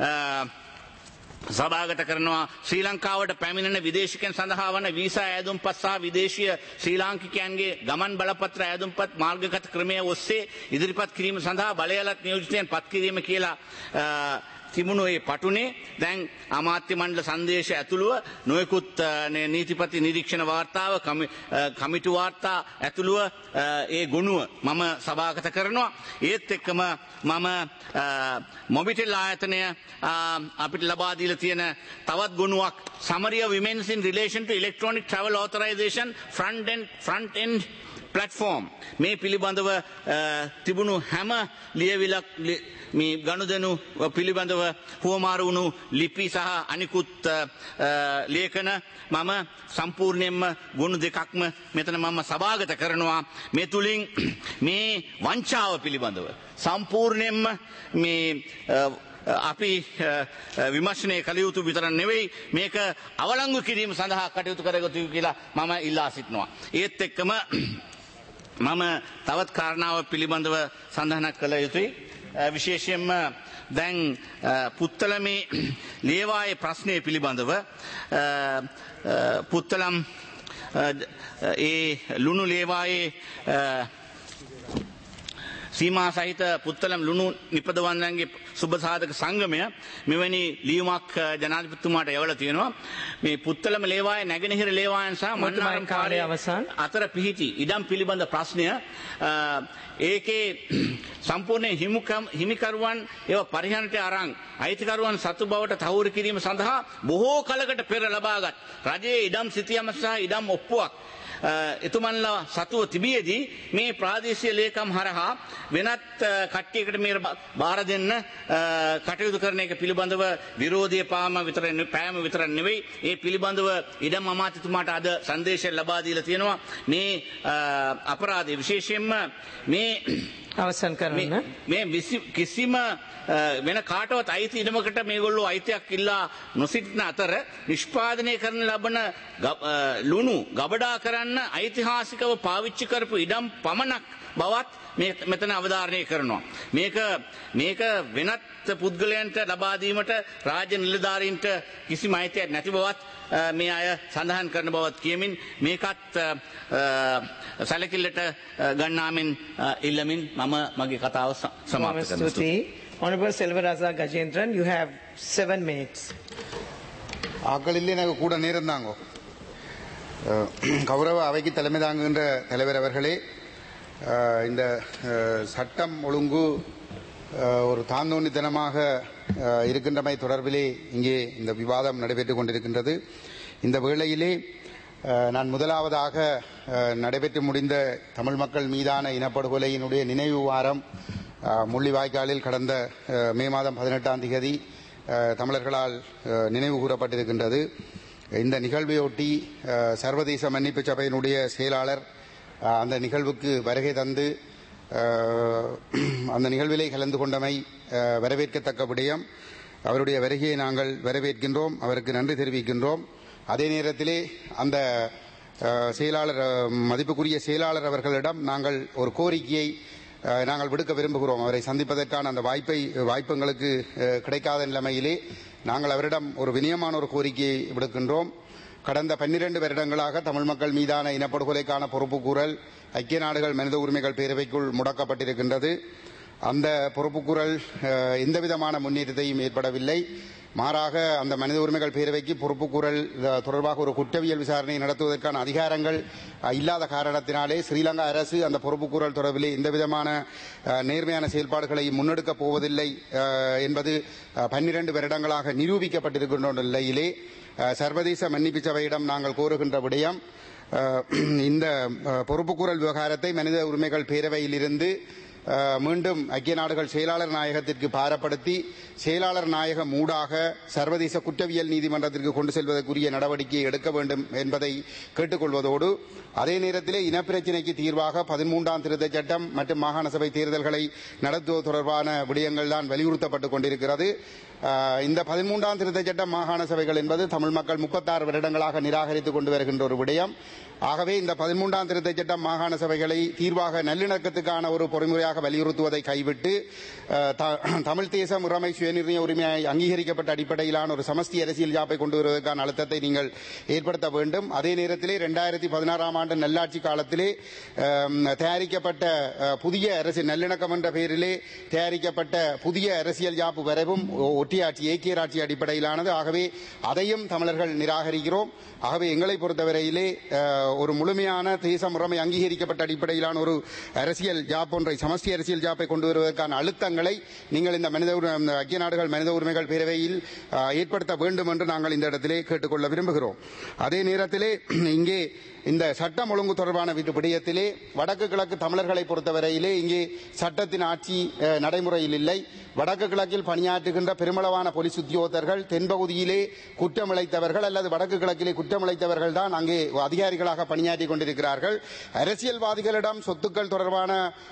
සභාගත කරනවා ශ්‍රී ලංකාවට පැමිණෙන විදේශිකයන් සඳහා වන වීසා ඈදුම්පත් සහ විදේශීය ශ්‍රී ලාංකිකයන්ගේ ගමන් බලපත්‍ර ඈදුම්පත් මාර්ගගත ක්‍රමය ඔස්සේ ඉදිරිපත් කිරීම සඳහා බලයලත් නියෝජිතයන් පත් කිරීම කියලා තිබුණු ඒ පටුනේ දැන් අමාත්‍ය මණ්ඩල සංදේශ ඇතුළුව නොයෙකුත් නීතිපති නිරීක්ෂණ වාර්තාව කමිටු වාර්තා ඇතුළුව ඒ ගොනුව මම සභාගත කරනවා. ඒත් එක්කම මම මොබිටෙල් ආයතනය අපිට ලබා දීලා තියෙන තවත් ගොනුවක් summary of women in relation to electronic travel authorization front end front end platform මේ පිළිබඳව තිබුණු හැම ලියවිලක් මේ ගනුදෙනු පිළිබඳව හුවමාරු වුණු ලිපි සහ අනිකුත් ලේඛන මම සම්පූර්ණයෙන්ම ගුණ දෙකක්ම මෙතන මම සභාගත කරනවා. මේ තුලින් මේ වංචාව පිළිබඳව සම්පූර්ණයෙන්ම මේ අපි විමර්ශනය කළ යුතු විතර නෙවෙයි මේක අවලංගු කිරීම සඳහා කටයුතු කරගත යුතු කියලා මම ඉල්ලා සිටිනවා. ඒත් එක්කම මම තවත් කාරණාව පිළිබඳව සඳහනක් කළ යුතුයි. විශේෂයෙන්ම දැන් පුත්තලමේ ලේවායේ ප්‍රශ්නය පිළිබඳව පුත්තලම් ඒ ලුණු ලේවායේ සීමා සහිත පුත්තලම් ලුණු නිපදවන්නන්ගේ සුබසාධක සංගමය මෙවැනි ලියුමක් ජනාධිපතිතුමාට යවලා තියෙනවා. මේ පුත්තලම ලේවායේ නැගෙනහිර ලේවායන් සහ මන්නාරම් කාර්ය අවසන් අතර පිහිටි ඉඩම් පිළිබඳ ප්‍රශ්නය ඒකේ සම්පූර්ණ හිමිකරුවන් ඒව පරිහරණයට අරන් අයිතිකරුවන් සතු බවට තහවුරු කිරීම සඳහා බොහෝ කලකට පෙර ලබාගත් රජයේ ඉඩම් සිතියම සහ ඉඩම් ඔප්පුවක් එතුමන්ලා සතුව තිබියදී මේ ප්‍රාදේශීය ලේකම් හරහා වෙනත් කට්ටියකට මේ බාර දෙන්න කටයුතු කරන එක පිළිබඳව විරෝධය පාම විතර පෑම විතර නෙවෙයි ඒ පිළිබඳව ඉඩම් අමාත්‍යතුමාට අද සංදේශය ලබා දීලා තියෙනවා. මේ අපරාධය විශේෂයෙන්ම මේ අවසන් කරන්න මේ කිසිම වෙන කාටවත් අයිති ඉඩමකට මේගොල්ලෝ අයිතියක් ඉල්ලා නොසිටින අතර නිෂ්පාදනය කරන ලබන ලුණු ගබඩා කරන්න ඓතිහාසිකව පාවිච්චි කරපු ඉඩම් පමණක් බවත් මෙතන අවධාරණය කරනවා. මේක මේක වෙනත් පුද්ගලයන්ට ලබා දීමට රාජ්‍ය නිලධාරීන්ට කිසිම අයිතියක් නැති බවත් මේ අය සඳහන් කරන බවත් කියමින් මේකත් සැලකිල්ලට ගන්නාමින් ඉල්ලමින් මම මගේ කතාව සමාප්ත කරනවා. Honorable Selvaraja Gajendran, you have seven minutes. ஆக்கள் இல்லை எனக்கு கூட நேரம் தாங்கோ. கௌரவ அவைக்கு தலைமை தாங்குகின்ற தலைவர் அவர்களே, இந்த சட்டம் ஒழுங்கு ஒரு தாந்தோணித்தனமாக இருக்கின்றமை தொடர்பிலே இங்கே இந்த விவாதம் நடைபெற்றுக் கொண்டிருக்கின்றது. இந்த வேளையிலே நான் முதலாவதாக நடைபெற்று முடிந்த தமிழ் மக்கள் மீதான இனப்படுகொலையினுடைய நினைவு வாரம் முள்ளிவாய்க்காலில் கடந்த மே மாதம் பதினெட்டாம் தேதி தமிழர்களால் நினைவு கூறப்பட்டிருக்கின்றது. இந்த நிகழ்வையொட்டி சர்வதேச மன்னிப்பு சபையினுடைய செயலாளர் அந்த நிகழ்வுக்கு வருகை தந்து அந்த நிகழ்விலே கலந்து கொண்டமை வரவேற்கத்தக்க விடயம். அவருடைய வருகையை நாங்கள் வரவேற்கின்றோம், அவருக்கு நன்றி தெரிவிக்கின்றோம். அதே நேரத்திலே அந்த செயலாளர் மதிப்புக்குரிய செயலாளர் அவர்களிடம் நாங்கள் ஒரு கோரிக்கையை நாங்கள் விடுக்க விரும்புகிறோம். அவரை சந்திப்பதற்கான அந்த வாய்ப்பை வாய்ப்பு எங்களுக்கு கிடைக்காத நிலைமையிலே நாங்கள் அவரிடம் ஒரு வினயமான ஒரு கோரிக்கையை விடுக்கின்றோம். கடந்த பன்னிரண்டு வருடங்களாக தமிழ் மக்கள் மீதான இனப்படுகொலைக்கான பொறுப்புக்கூறல் ஐக்கிய நாடுகள் மனித உரிமைகள் பேரவைக்குள் முடக்கப்பட்டிருக்கின்றது. அந்த பொறுப்புக்கூறல் எந்தவிதமான முன்னேற்றத்தையும் ஏற்படவில்லை. மாறாக அந்த மனித உரிமைகள் பேரவைக்கு பொறுப்புக்கூறல் தொடர்பாக ஒரு குற்றவியல் விசாரணை நடத்துவதற்கான அதிகாரங்கள் இல்லாத காரணத்தினாலே ஸ்ரீலங்கா அரசு அந்த பொறுப்புக்கூறல் தொடர்பிலே எந்தவிதமான நேர்மையான செயல்பாடுகளை முன்னெடுக்கப் போவதில்லை என்பது பன்னிரண்டு வருடங்களாக நிரூபிக்கப்பட்டிருக்கின்ற நிலையிலே சர்வதேச மன்னிப்பு சபையிடம் நாங்கள் கோருகின்ற விடயம், இந்த பொறுப்புக்கூறல் விவகாரத்தை மனித உரிமைகள் பேரவையிலிருந்து மீண்டும் ஐக்கிய நாடுகள் செயலாளர் நாயகத்திற்கு பாரப்படுத்தி செயலாளர் நாயகம் ஊடாக சர்வதேச குற்றவியல் நீதிமன்றத்திற்கு கொண்டு செல்வதற்குரிய நடவடிக்கையை எடுக்க வேண்டும் என்பதை கேட்டுக்கொள்வதோடு, அதே நேரத்திலே இனப்பிரச்சினைக்கு தீர்வாக பதிமூன்றாம் திருத்தச் சட்டம் மற்றும் மாகாண சபை தேர்தல்களை நடத்துவது தொடர்பான விடயங்கள் தான் வலியுறுத்தப்பட்டுக் கொண்டிருக்கிறது. இந்த பதிமூன்றாம் திருத்தச் சட்டம் மாகாண சபைகள் என்பது தமிழ் மக்கள் முப்பத்தாறு வருடங்களாக நிராகரித்துக் கொண்டு வருகின்ற ஒரு விடயம். ஆகவே இந்த பதிமூன்றாம் திருத்தச் சட்டம் மாகாண சபைகளை தீர்வாக நல்லிணக்கத்துக்கான ஒரு பொறிமுறையாக வலியுறுத்துவதை கைவிட்டு தமிழ் தேசம் உரிமை சுயநிர்ணய உரிமையை அங்கீகரிக்கப்பட்ட அடிப்படையிலான ஒரு சமஸ்தி அரசியல் ஜாப்பை கொண்டு வருவதற்கான அழுத்தத்தை நீங்கள் ஏற்படுத்த வேண்டும். அதே நேரத்திலே இரண்டாயிரத்தி பதினாறாம் ஆண்டு நல்லாட்சி காலத்திலே தயாரிக்கப்பட்ட புதிய அரசியல் நல்லிணக்கம் என்ற பெயரிலே தயாரிக்கப்பட்ட புதிய அரசியல் ஜாப்பு வரைவும் ஒற்றியாட்சி ஏக்கியராட்சி அடிப்படையிலானது. ஆகவே அதையும் தமிழர்கள் நிராகரிக்கிறோம். ஆகவே எங்களை பொறுத்தவரையிலே ஒரு முழுமையான தேச முறைமை அங்கீகரிக்கப்பட்ட அடிப்படையிலான ஒரு அரசியல் ஜாப் ஒன்றை சமஸ்தி அரசியல் ஜாப்பை கொண்டு வருவதற்கான அழுத்தங்களை நீங்கள் இந்த மனித ஐக்கிய நாடுகள் மனித உரிமைகள் பேரவையில் ஏற்படுத்த வேண்டும் என்று நாங்கள் இந்த இடத்திலே கேட்டுக்கொள்ள விரும்புகிறோம். அதே நேரத்திலே இங்கே இந்த சட்டம் ஒழுங்கு தொடர்பான விடயத்திலே வடக்கு கிழக்கு தமிழர்களை பொறுத்தவரையிலே இங்கே சட்டத்தின் ஆட்சி நடைமுறையில் இல்லை. வடக்கு கிழக்கில் பணியாற்றுகின்ற பெருமளவான போலீஸ் உத்தியோகத்தர்கள் தென்பகுதியிலே குற்றமிழைத்தவர்கள் அல்லது வடக்கு கிழக்கிலே குற்றமிழைத்தவர்கள் தான் அங்கே அதிகாரிகளாக பணியாற்றிக் கொண்டிருக்கிறார்கள். அரசியல்வாதிகளிடம் சொத்துக்கள் தொடர்பான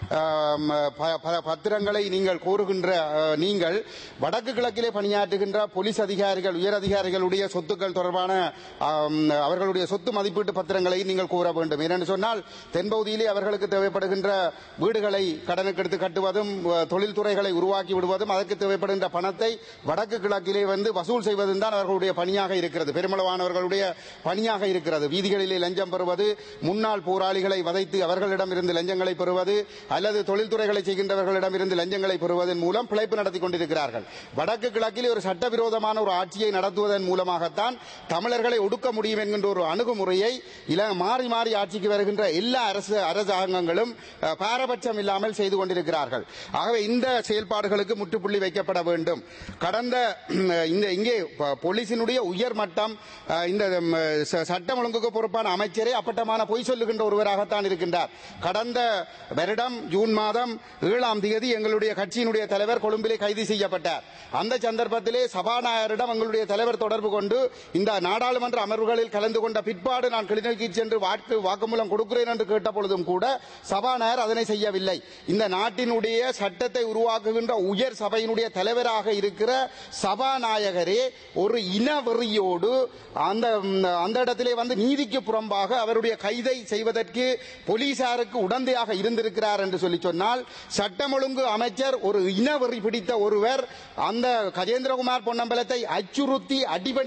பத்திரங்களை நீங்கள் கோருகின்ற நீங்கள் வடக்கு கிழக்கிலே பணியாற்றுகின்ற போலீஸ் அதிகாரிகள் உயர் அதிகாரிகளுடைய சொத்துக்கள் தொடர்பான அவர்களுடைய சொத்து மதிப்பீட்டு பத்திரங்களை நீங்கள் கூற வேண்டும். ஏனென்று சொன்னால் தென்பகுதியிலே அவர்களுக்கு தேவைப்படுகின்ற வீடுகளை கடனுக்கு எடுத்து கட்டுவதும் தொழில்துறைகளை உருவாக்கி விடுவதும் அதற்கு தேவைப்படுகின்ற பணத்தை வடக்கு கிழக்கிலே வந்து வசூல் செய்வதும் தான் அவர்களுடைய பணியாக இருக்கிறது, பெருமளவானவர்களுடைய பணியாக இருக்கிறது. வீதிகளிலே லஞ்சம் பெறுவது, முன்னாள் போராளிகளை வதைத்து அவர்களிடம் இருந்து லஞ்சங்களை பெறுவது அல்லது தொழில்துறைகளை செய்கின்றவர்களிடம் இருந்து லஞ்சங்களை பெறுவதன் மூலம் பிழைப்பு நடத்தி கொண்டிருக்கிறார்கள். வடக்கு கிழக்கிலே ஒரு சட்டவிரோதமான ஒரு ஆட்சியை நடத்துவதன் மூலமாகத்தான் தமிழர்களை ஒடுக்க முடியும் என்கின்ற ஒரு அணுகுமுறையை மாறி மாறி ஆட்சிக்கு வருகின்ற எல்லா அரசு அரசாங்கங்களும் பாரபட்சம் இல்லாமல் செய்து கொண்டிருக்கிறார்கள். ஆகவே இந்த செயல்பாடுகளுக்கு முற்றுப்புள்ளி வைக்கப்பட வேண்டும். கடந்த இந்த இங்கே போலீசினுடைய உயர் மட்டம் இந்த சட்டம் ஒழுங்குக்கு பொறுப்பான அமைச்சரே அப்பட்டமான பொய் சொல்லுகின்ற ஒருவராகத்தான் இருக்கின்றார். கடந்த வருடம் ஜூன் மாதம் ஏழாம் தேதி எங்களுடைய கட்சியினுடைய தலைவர் கொழும்பிலே கைது செய்யப்பட்டார். அந்த சந்தர்ப்பத்திலே சபாநாயகரிடம் எங்களுடைய தலைவர் தொடர்பு கொண்டு இந்த நாடாளுமன்ற அமர்வுகளில் கலந்து கொண்ட பிற்பாடு நான் கிளிநொச்சி சென்று வாக்கு வாக்குமூலம் கொடுக்கிறேன் என்று கேட்ட பொழுதும் கூட சபாநாயகர் அதனை செய்யவில்லை. இந்த நாட்டினுடைய சட்டத்தை உருவாக்குகின்ற உயர் சபையினுடைய தலைவராக இருக்கிற சபாநாயகரே ஒரு இனவெறியோடு அந்த அந்த இடத்திலே வந்து நீதிக்கு புறம்பாக அவருடைய கைதை செய்வதற்கு போலீசாருக்கு உடந்தையாக இருந்திருக்கிறார் என்று சொல்லி சொன்னால், சட்டம் ஒழுங்கு அமைச்சர் ஒரு இனவெறி பிடித்த ஒருவர் அந்த கஜேந்திரகுமார் பொன்னம்பலத்தை அச்சுறுத்தி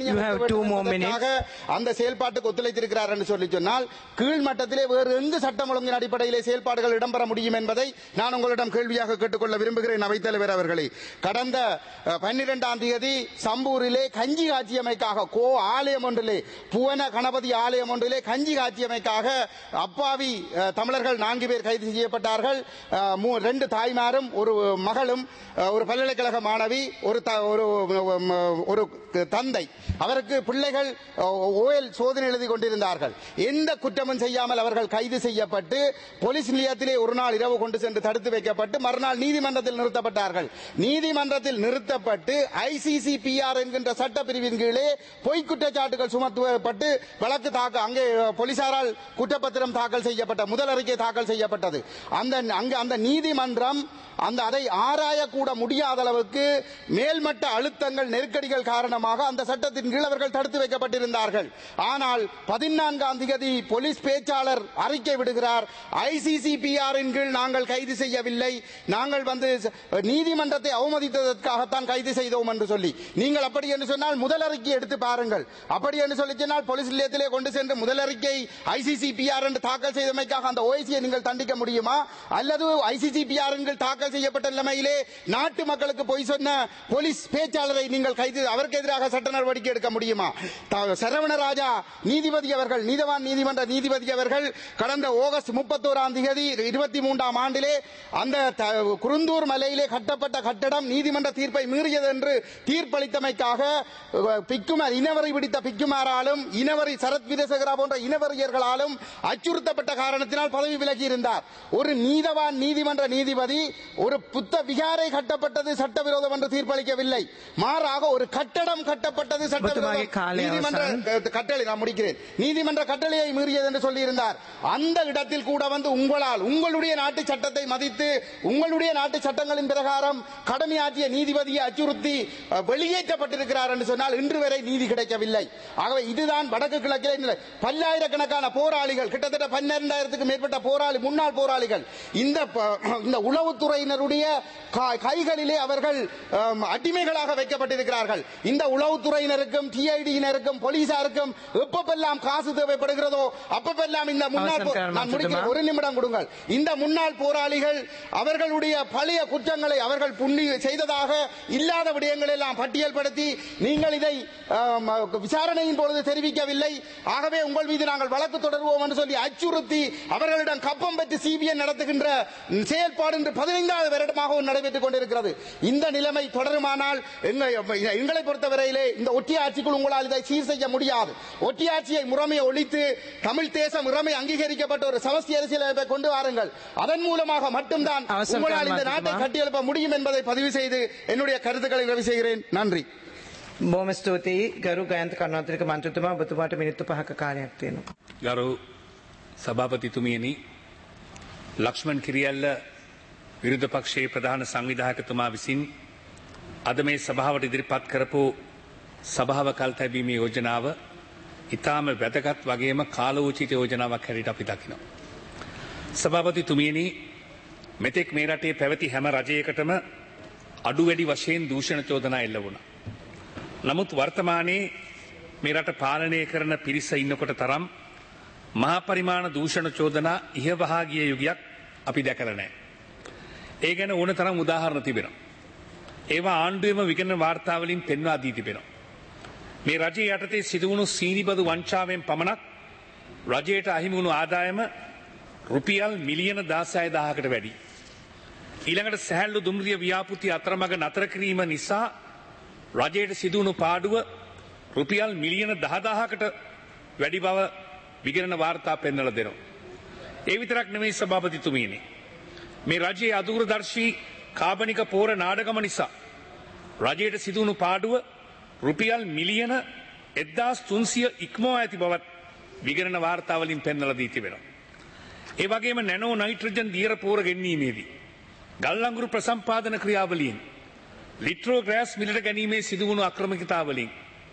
அடிபணியாக அந்த செயல்பாட்டுக்கு ஒத்துழைத்திருக்கிறார் என்று சொல்லி சொன்னால், கீழ்மட்டத்திலே வேறு எங்கு சட்டம் ஒழுங்கின் அடிப்படையிலே செயல்பாடுகள் இடம்பெற முடியும் என்பதை நான் உங்களிடம் கேள்வியாக கேட்டுக்கொள்ள விரும்புகிறேன். அவைத்தலைவர் அவர்களே, கடந்த பன்னிரெண்டாம் தேதி சம்பூரிலே கஞ்சி காட்சியமைக்காக கோ ஆலயம் ஒன்றிலே புவன கணபதி ஆலயம் ஒன்றிலே கஞ்சி காட்சியமைக்காக அப்பாவி தமிழர்கள் நான்கு பேர் கைது செய்யப்பட்டார்கள். ரெண்டு தாய்மாரும் ஒரு மகளும் ஒரு பல்கலைக்கழக மாணவி ஒரு தந்தை, அவருக்கு பிள்ளைகள் ஓயல் சோதனை எழுதி கொண்டிருந்தார்கள். எந்த குற்றமும் செய்யாமல் அவர்கள் கைது செய்யப்பட்டு போலீஸ் நிலையத்திலே ஒரு நாள் இரவு கொண்டு சென்று தடுத்து வைக்கப்பட்டு மறுநாள் நீதிமன்றத்தில் நிறுத்தப்பட்டார்கள். நீதிமன்றத்தில் நிறுத்தப்பட்டு செய்யப்பட்டு ஐசிசிபிஆர் என்கின்ற சட்ட பிரிவின் கீழே பொய் குற்றச்சாட்டுகள் சுமத்தப்பட்டு வழக்கு தாக்கல் அங்கே போலீசாரால் குற்றப்பத்திரம் தாக்கல் செய்யப்பட்ட முதல் அறிக்கை தாக்கல் செய்யப்பட்டது. அந்த அங்கு அந்த நீதிமன்றம் அந்த அதை ஆராயக்கூட முடியாத அளவுக்கு மேல்மட்ட அழுத்தங்கள் நெருக்கடிகள் காரணமாக அந்த சட்டத்தின் கீழ் அவர்கள் தடுத்து வைக்கப்பட்டிருந்தார்கள். ஆனால் பதினான்காம் தேதி போலீஸ் பேச்சாளர் அறிக்கை விடுகிறார், ஐசிசிபிஆரின் கீழ் நாங்கள் கைது செய்யவில்லை, நாங்கள் வந்து நீதிமன்றத்தை அவமதித்ததற்காகத்தான் கைது செய்தோம் என்று சொல்லி. நீங்கள் அப்படி என்று சொன்னால் முதல் அறிக்கை எடுத்து பாருங்கள். அப்படி என்று சொல்லி சொன்னால் போலீஸ் நிலையத்திலே கொண்டு சென்று முதல் அறிக்கை ஐசிசிபிஆர் என்று தாக்கல் செய்தமைக்காக அந்த ஓய்சியை நீங்கள் தண்டிக்க முடியுமா? அல்லது ஐசிசிபிஆர் தாக்கல் செய்யப்பட்ட நிலைமையிலே நாட்டு மக்களுக்கு பொய் சொன்ன போலீஸ் பேச்சாளரை நீங்கள் கைது அவருக்கு எதிராக சட்ட நடவடிக்கை எடுக்க முடியுமா? சரவணராஜா நீதிபதி அவர்கள் நீதவான் நீதிமன்ற நீதிபதி அவர்கள் கடந்த ஆகஸ்ட் முப்பத்தோராம் தேதி இருபத்தி மூன்றாம் ஆண்டிலே அந்த குருந்தூர் மலையிலே கட்டப்பட்ட கட்டடம் நீதிமன்ற தீர்ப்பை மீறியது என்று தீர்ப்பளித்தமைக்காக பிக்குமார் இனவரை பிடித்த பிக்குமாராலும் இனவரி சரத் விதேசகரா போன்ற இனவரியர்களாலும் அச்சுறுத்தப்பட்ட காரணத்தினால் பதவி விலகி இருந்தார். ஒரு நீதவான் நீதிமன்ற நீதிபதி ஒரு புத்த விகாரை கட்டப்பட்டது சட்டவிரோதம் என்று தீர்ப்பளிக்கவில்லை, மாறாக ஒரு கட்டடம் கட்டப்பட்டது சட்டவிரோதம் நீதிமன்ற கட்டளை நான் முடிக்கிறேன் நீதிமன்ற கட்டளையை மீறியது என்று சொல்லியிருந்தார். அந்த இடத்தில் கூட வந்து உங்களால் உங்களுடைய நாட்டு சட்டத்தை மதித்து உங்களுடைய நாட்டு சட்டங்களின் பிரகாரம் கடமையாற்றிய நீதிபதியை அச்சுறுத்தி வெளியேற்றப்பட்டிருக்கிறார் என்று சொன்னால் இன்று வரை நீதி கிடைக்கவில்லை. ஆகவே இதுதான் வடக்கு கிழக்கில் பல்லாயிரக்கணக்கான போராளிகள் கிட்டத்தட்ட பன்னிரண்டாயிரத்துக்கு மேற்பட்ட போராளி முன்னாள் போராளிகள் இந்த இந்த உளவுத்துறையினருடைய கைகளிலே அவர்கள் அடிமைகளாக வைக்கப்பட்டிருக்கிறார்கள். இந்த உளவுத்துறையினருக்கும் டிஐடியினருக்கும் போலீசாருக்கும் எப்பப்பெல்லாம் காசு தேவைப்படுகிறதோ அப்பப்பெல்லாம் இந்த முன்னாள் நான் முடிக்கிறேன் ஒரு நிமிடம் கொடுங்கள். இந்த முன்னாள் போராளிகள் அவர்களுடைய பழைய குற்றங்களை அவர்கள் புண்ணி செய்ததாக இல்லாத விடயங்கள் எல்லாம் பட்டியல்படுத்தி நீங்கள் இதை விசாரணையின் பொழுது தெரிவிக்கவில்லை, ஆகவே உங்கள் மீது நாங்கள் வழக்கு தொடர்வோம் என்று சொல்லி அச்சுறுத்தி அவர்களிடம் கப்பம் பெற்று சிபிஐ நடத்துகின்ற செயல்பாடு இன்று பதினைந்தாவது வருடமாக நடைபெற்றுக் கொண்டிருக்கிறது. இந்த நிலைமை தொடருமானால் எங்களை பொறுத்தவரையிலே இந்த ஒட்டியாட்சிக்குள் உங்களால் இதை சீர் செய்ய முடியாது. ஒட்டியாட்சியை முறைமையை ஒழித்து தமிழ் தேசம் முறைமை அங்கீகரிக்கப்பட்ட ஒரு சமஸ்தி அரசியலமைப்பை கொண்டு வாருங்கள். அதன் மூலமாக மட்டும்தான் உங்களால் இந்த நாட்டை கட்டியெழுப்ப முடியும் என்பதை பதிவு செய்து என்னுடைய கருத்துக்களை நிறைவு செய்கிறேன். நன்றி. බොහොම ස්තුතියි ගරු ගයන්ත කරුණාතිලක මන්ත්‍රීතුමා ඔබතුමාට මිනිත්තු පහක කාලයක් තියෙනවා. ගරු සභාපතිතුමියනි, ලක්ෂ්මන් කිරියල්ල විරුද්ධ පක්ෂයේ ප්‍රධාන සංවිධායකතුමා විසින් අද මේ සභාවට ඉදිරිපත් කරපු සභාව කල් තැබීමේ යෝජනාව ඉතාම වැදගත් වගේම කාලෝචිත යෝජනාවක් හැටියට අපි දකිනවා. සභාපතිතුමියනි, මෙතෙක් මේ රටේ පැවති හැම රජයකටම අඩු වැඩි වශයෙන් දූෂණ චෝදනා එල්ල වුණා. නමුත් වර්තමානයේ මේ රට පාලනය කරන පිරිස ඉන්නකොට තරම් මහා පරිමාණ දූෂණ චෝදනා ඉහවහා ගිය යුගයක් අපි දැකලා නැහැ. ඒ ගැන ඕන තරම් උදාහරණ තිබෙනවා. ඒවා ආණ්ඩුවේම විගණන වාර්තා වලින් පෙන්වා දී තිබෙනවා. මේ රජයේ යටතේ සිදුවුණු සීනිබදු වංචාවෙන් පමණක් රජයට අහිමි වුණු ආදායම රුපියල් මිලියන දාසය දහසකට වැඩි. ඊළඟට සැහැල්ලු දුම්රිය ව්‍යාපෘති අතරමඟ නතර කිරීම නිසා රජයට සිදුවුණු පාඩුව රුපියල් මිලියන දහදාහකට වැඩි බව විගණන වාර්තා පෙන්වලා දෙනවා. ඒ විතරක් නෙමෙයි සභාපතිතුමීනි, මේ රජයේ අදූරදර්ශී කාබනික පෝර නාඩගම නිසා රජයට සිදුවුණු පාඩුව රුපියල් මිලියන එක්දාස් තුන්සිය ඉක්මවා ඇති බවත් විගණන වාර්තා වලින් පෙන්වලා දී තිබෙනවා. ඒ වගේම නැනෝ නයිට්‍රජන් දියර පෝර ගෙන්වීමේදී ගල් අඟුරු ප්‍රසම්පාදන ක්‍රියාවලියෙන් ලිට්‍රෝ ග්‍රෑස් මිලට ගැනීමේ සිදුවුණු අක්‍රමිකතාවලින්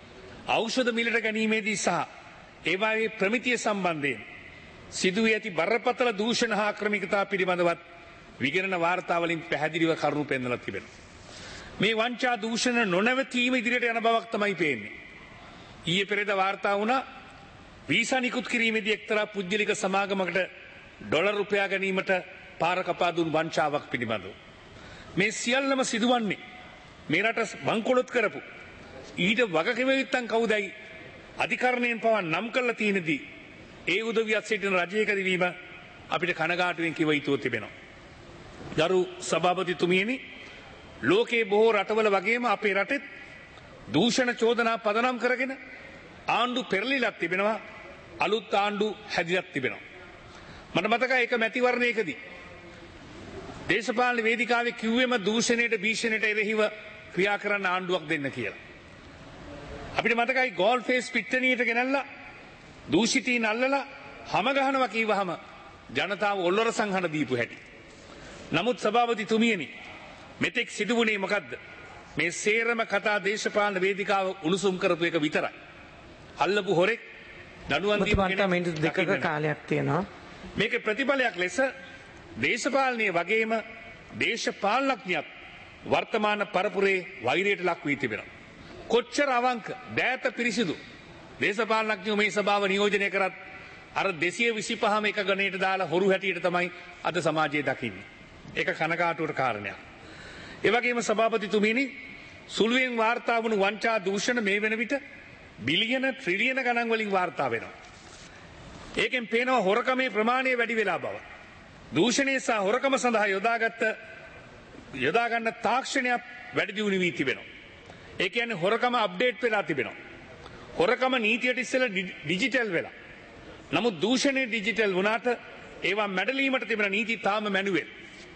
ඖෂධ මිලට ගැනීමේදී සහ ඒවායේ ප්‍රමිතිය සම්බන්ධයෙන් සිදුවී ඇති බරපතල දූෂණ හා අක්‍රමිකතා පිළිබඳවත් විගණන වාර්තාවලින් පැහැදිලිව කරුණු පෙන්වලා තිබෙනවා. මේ වංචා දූෂණ නොනවතීම ඉදිරියට යන බවක් තමයි පේන්නේ. ඊයේ පෙරේද වාර්තා වුණා වීසා නිකුත් කිරීමේදී එක්තරා පුද්ගලික සමාගමකට ඩොලර් රුපියල් ගැනීමට පාර කපා දුන් වංචාවක් පිළිබඳව. මේ සියල්ලම සිදුවන්නේ මේ රට වංකොලොත් කරපු ඊට වගකීම යුත්තන් කවුදයි අධිකරණයෙන් පවා නම් කරලා තියෙනදී ඒ උදවියත් සිටින රජයකදී වීම අපිට කනගාටුවෙන් කිව යුතුව තිබෙනවා. ගරු සභාපතිතුමියනි, ලෝකයේ බොහෝ රටවල වගේම අපේ රටෙත් දූෂණ චෝදනා පදනම් කරගෙන ආණ්ඩු පෙරලිලක් තිබෙනවා, අලුත් ආණ්ඩු හැදිලක් තිබෙනවා. මට මතකයි එක මැතිවරණයකදී දේශපාලන වේදිකාවේ කිව්වෙම දූෂණයට භීෂණයට එරෙහිව ක්‍රියා කරන්න ආණ්ඩුවක් දෙන්න කියලා. අපිට මතකයි ගෝල් ෆේස් පිට්ටනියට ගෙනල්ලා දූෂිතීන් අල්ලලා හැම ගහනවා කීවහම ජනතාව ඔල්ලර සංහන දීපු හැටි. නමුත් සභාපතිතුමියනි මෙතෙක් සිදුවුණේ මොකද්ද? මේ සේරම කතා දේශපාලන වේදිකාව උණුසුම් කරපු එක විතරයි. අල්ලපු හොරෙක් දඩුවම් දීපු ඔබතුමාට මිනිත්තු දෙකක කාලයක් තියෙනවා. මේකේ ප්‍රතිඵලයක් ලෙස දේශපාලනයේ වගේම දේශපාලනඥයත් වර්තමාන පරපුරේ වෛරයට ලක් වී තිබෙනවා. කොච්චර අවංක දෑත පිරිසිදු දේශපාලනඥයෝ මේ සභාව නියෝජනය කරත් අර දෙසිය විසිපහම එක ගණයට දාලා හොරු හැටියට තමයි අද සමාජයේ දකින්නේ. ඒක කනකාටුවට කාරණයක්. ඒ වගේම සභාපතිතුමීනි සුළුවෙන් වාර්තා වුණු වංචා දූෂණ මේ වෙන විට බිලියන ට්‍රිලියන ගණන් වලින් වාර්තා වෙනවා. ඒකෙන් පේනවා හොරකමේ ප්‍රමාණය වැඩි වෙලා බව. දූෂණය සහ හොරකම සඳහා යොදාගත්ත යොදා ගන්න තාක්ෂණයක් වැඩි දියුණු වී තිබෙනවා. ඒ කියන්නේ හොරකම අප්ඩේට් වෙලා තිබෙනවා. හොරකම නීතියට ඉස්සෙල්ලා ඩිජිටල් වෙලා. නමුත් දූෂණය ඩිජිටල් වුණාට ඒවා මැඩලීමට තිබෙන නීති තාම මැනුවෙල්.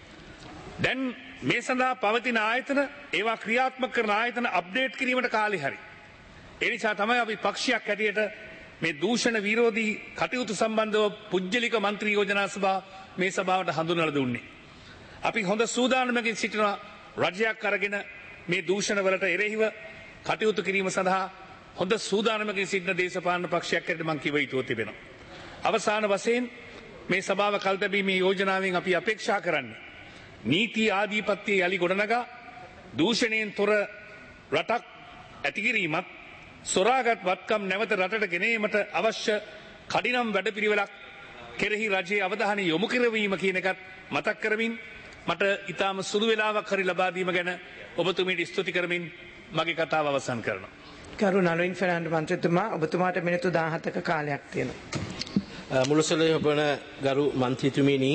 දැන් මේ සඳහා පවතින ආයතන ඒවා ක්‍රියාත්මක කරන ආයතන අප්ඩේට් කිරීමට කාලේ හරි. ඒ නිසා තමයි අපි පක්ෂයක් හැටියට මේ දූෂණ විරෝධී කටයුතු සම්බන්ධව පුජ්‍යලික මන්ත්‍රී යෝජනා සභාව මේ සභාවට හඳුන්වලා දුන්නේ. අපි හොඳ සූදානමකින් සිටින රජයක් අරගෙන මේ දූෂණ වලට එරෙහිව කටයුතු කිරීම සඳහා හොඳ සූදානමකින් සිටින දේශපාලන පක්ෂයක් හැටියට මම කිව යුතුව තිබෙනවා. අවසාන වශයෙන් මේ සභාව කල්තැබීමේ යෝජනාවෙන් අපි අපේක්ෂා කරන්නේ නීති ආධිපත්‍ය යලි ගොඩනගා දූෂණයෙන් තොර රටක් ඇති කිරීමත් සොරාගත් වත්කම් නැවත රටට ගෙනීමට අවශ්‍ය කඩිනම් වැඩපිළිවෙලක් කෙරෙහි රජයේ අවධානය යොමු කරවීම කියන එකත් මතක් කරමින් මට ඊටාම සුළු වේලාවක් හරි ලබා දීම ගැන ඔබතුමීට ස්තුති කරමින් මගේ කතාව අවසන් කරනවා. කරු නලින් ෆර්නෑන්ඩෝ මන්ත්‍රීතුමා ඔබතුමාට මිනිත්තු දහහතක කාලයක් තියෙනවා. මුළුසලේ ඔබන ගරු මන්ත්‍රීතුමීනි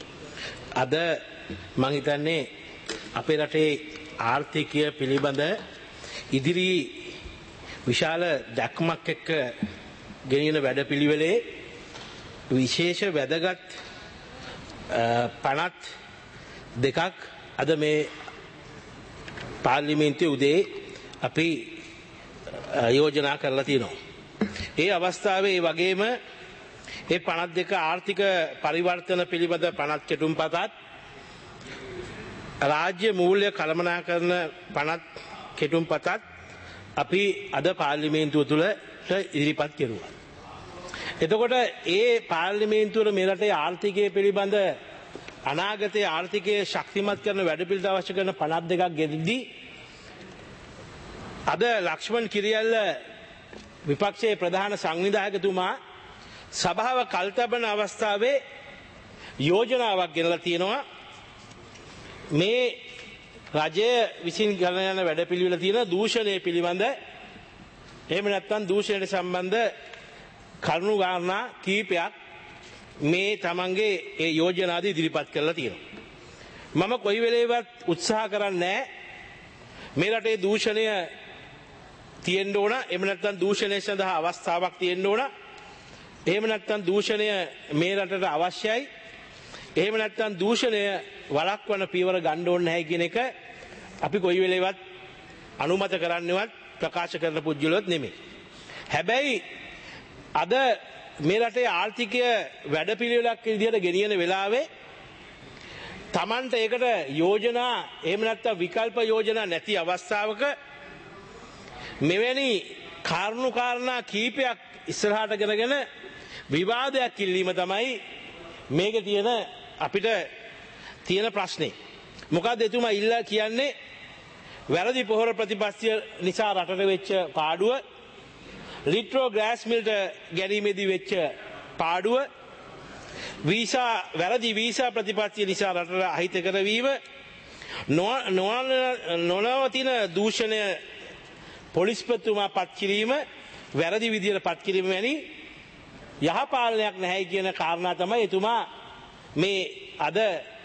අද මම හිතන්නේ අපේ රටේ ආර්ථිකය පිළිබඳ ඉදිරි විශාල දැක්මක් එක්ක ගෙනියන වැඩපිළිවෙලේ විශේෂ වැදගත් පනත් දෙකක් අද මේ පාර්ලිමේන්තුවේ උදේ අපි යෝජනා කරලා තියෙනවා. ඒ අවස්ථාවේ වගේම ඒ පනත් දෙක ආර්ථික පරිවර්තන පිළිබඳ පනත් කෙටුම්පතත් රාජ්‍ය මූල්‍ය කළමනාකරන පනත් කෙටුම්පතත් අපි අද පාර්ලිමේන්තුව තුළ ඉදිරිපත් කෙරුවා. එතකොට ඒ පාර්ලිමේන්තුවේ මේ රටේ ආර්ථිකය පිළිබඳ අනාගතයේ ආර්ථිකය ශක්තිමත් කරන වැඩපිළිවෙලට අවශ්‍ය කරන පනත් දෙකක් ගෙනදී අද ලක්ෂ්මන් කිරියල්ල විපක්ෂයේ ප්‍රධාන සංවිධායකතුමා සභාව කල්තබන අවස්ථාවේ යෝජනාවක් ගෙනලා තියෙනවා මේ රජය විසින් කරන යන වැඩපිළිවෙල තියෙන දූෂණය පිළිබඳ එහෙම නැත්නම් දූෂණයට සම්බන්ධ කරුණු ගානා කීපයක් මේ තමන්ගේ ඒ යෝජනාදී ඉදිරිපත් කරලා තියෙනවා. මම කොයි වෙලේවත් උත්සාහ කරන්නේ මේ රටේ දූෂණය තියෙන්න ඕන එහෙම නැත්නම් දූෂණය සඳහා අවස්ථාවක් තියෙන්න ඕන එහෙම නැත්නම් දූෂණය මේ රටට අවශ්‍යයි එහෙම නැත්නම් දූෂණය වළක්වන පියවර ගන්න ඕනේ නැහැ කියන එක අපි කොයි වෙලේවත් අනුමත කරන්නේවත් ප්‍රකාශ කරන පුජ්‍යලොත් නෙමෙයි. හැබැයි අද මේ රටේ ආර්ථිකය වැඩපිළිවෙලක් විදිහට ගෙනියන වෙලාවේ Tamanට ඒකට යෝජනා එහෙම නැත්නම් විකල්ප යෝජනා නැති අවස්ථාවක මෙවැනි කාරණු කාරණා කීපයක් ඉස්සරහට කරගෙන විවාදයක් ඉල්ලීම තමයි මේකේ තියෙන අපිට තියෙන ප්‍රශ්නේ. මොකද එතුමා ඉල්ලා කියන්නේ වැරදි පොහොර ප්‍රතිපත්තිය නිසා රටට වෙච්ච පාඩුව ලිට්‍රෝ ග්‍රෑස් මිල්ට ගැනීමේදී වෙච්ච පාඩුව වීසා වැරදි වීසා ප්‍රතිපත්තිය නිසා රටට අහිත කරවීම නොනවතින දූෂණය පොලිස්පතිතුමා පත් කිරීම වැරදි විදියට පත් කිරීම වැනි යහපාලනයක් නැහැ කියන කාරණා තමයි එතුමා මේ අද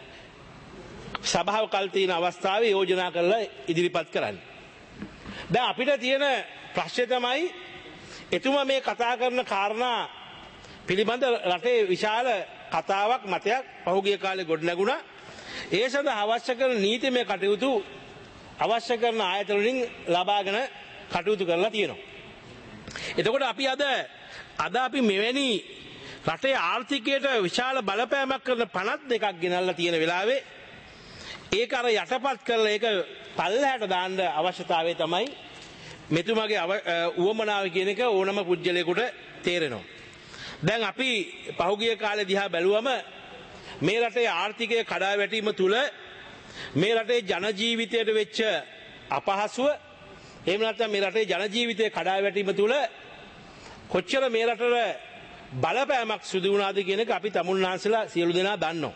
සභාව කල් තියෙන අවස්ථාවේ යෝජනා කරලා ඉදිරිපත් කරන්නේ. දැන් අපිට තියෙන ප්‍රශ්නේ තමයි එතුමා මේ කතා කරන කාරණා පිළිබඳ රටේ විශාල කතාවක් මතයක් පහුගිය කාලේ ගොඩ නැගුණා. ඒ සඳහා අවශ්‍ය කරන නීතිමය කටයුතු අවශ්‍ය කරන ආයතන වලින් ලබාගෙන කටයුතු කරලා තියෙනවා. එතකොට අපි අද අද අපි මෙවැනි රටේ ආර්ථිකයට විශාල බලපෑමක් කරන පනත් දෙකක් ගෙනල්ලා තියෙන වෙලාවේ ඒක අර යටපත් කරලා ඒක පල්ලහැට දාන්න අවශ්‍යතාවය තමයි මෙතුමාගේ උවමනාව කියන එක ඕනම පුජ්‍යලයකට තේරෙනවා. දැන් අපි පහුගිය කාලේ දිහා බැලුවම මේ රටේ ආර්ථිකය කඩා වැටීම තුල මේ රටේ ජන ජීවිතයට වෙච්ච අපහසුව එහෙම නැත්නම් මේ රටේ ජන ජීවිතයේ කඩා වැටීම තුල කොච්චර මේ රටට බලපෑමක් සිදු වුණාද කියන එක අපි තමුන්නාන්සලා සියලු දෙනා දන්නවා.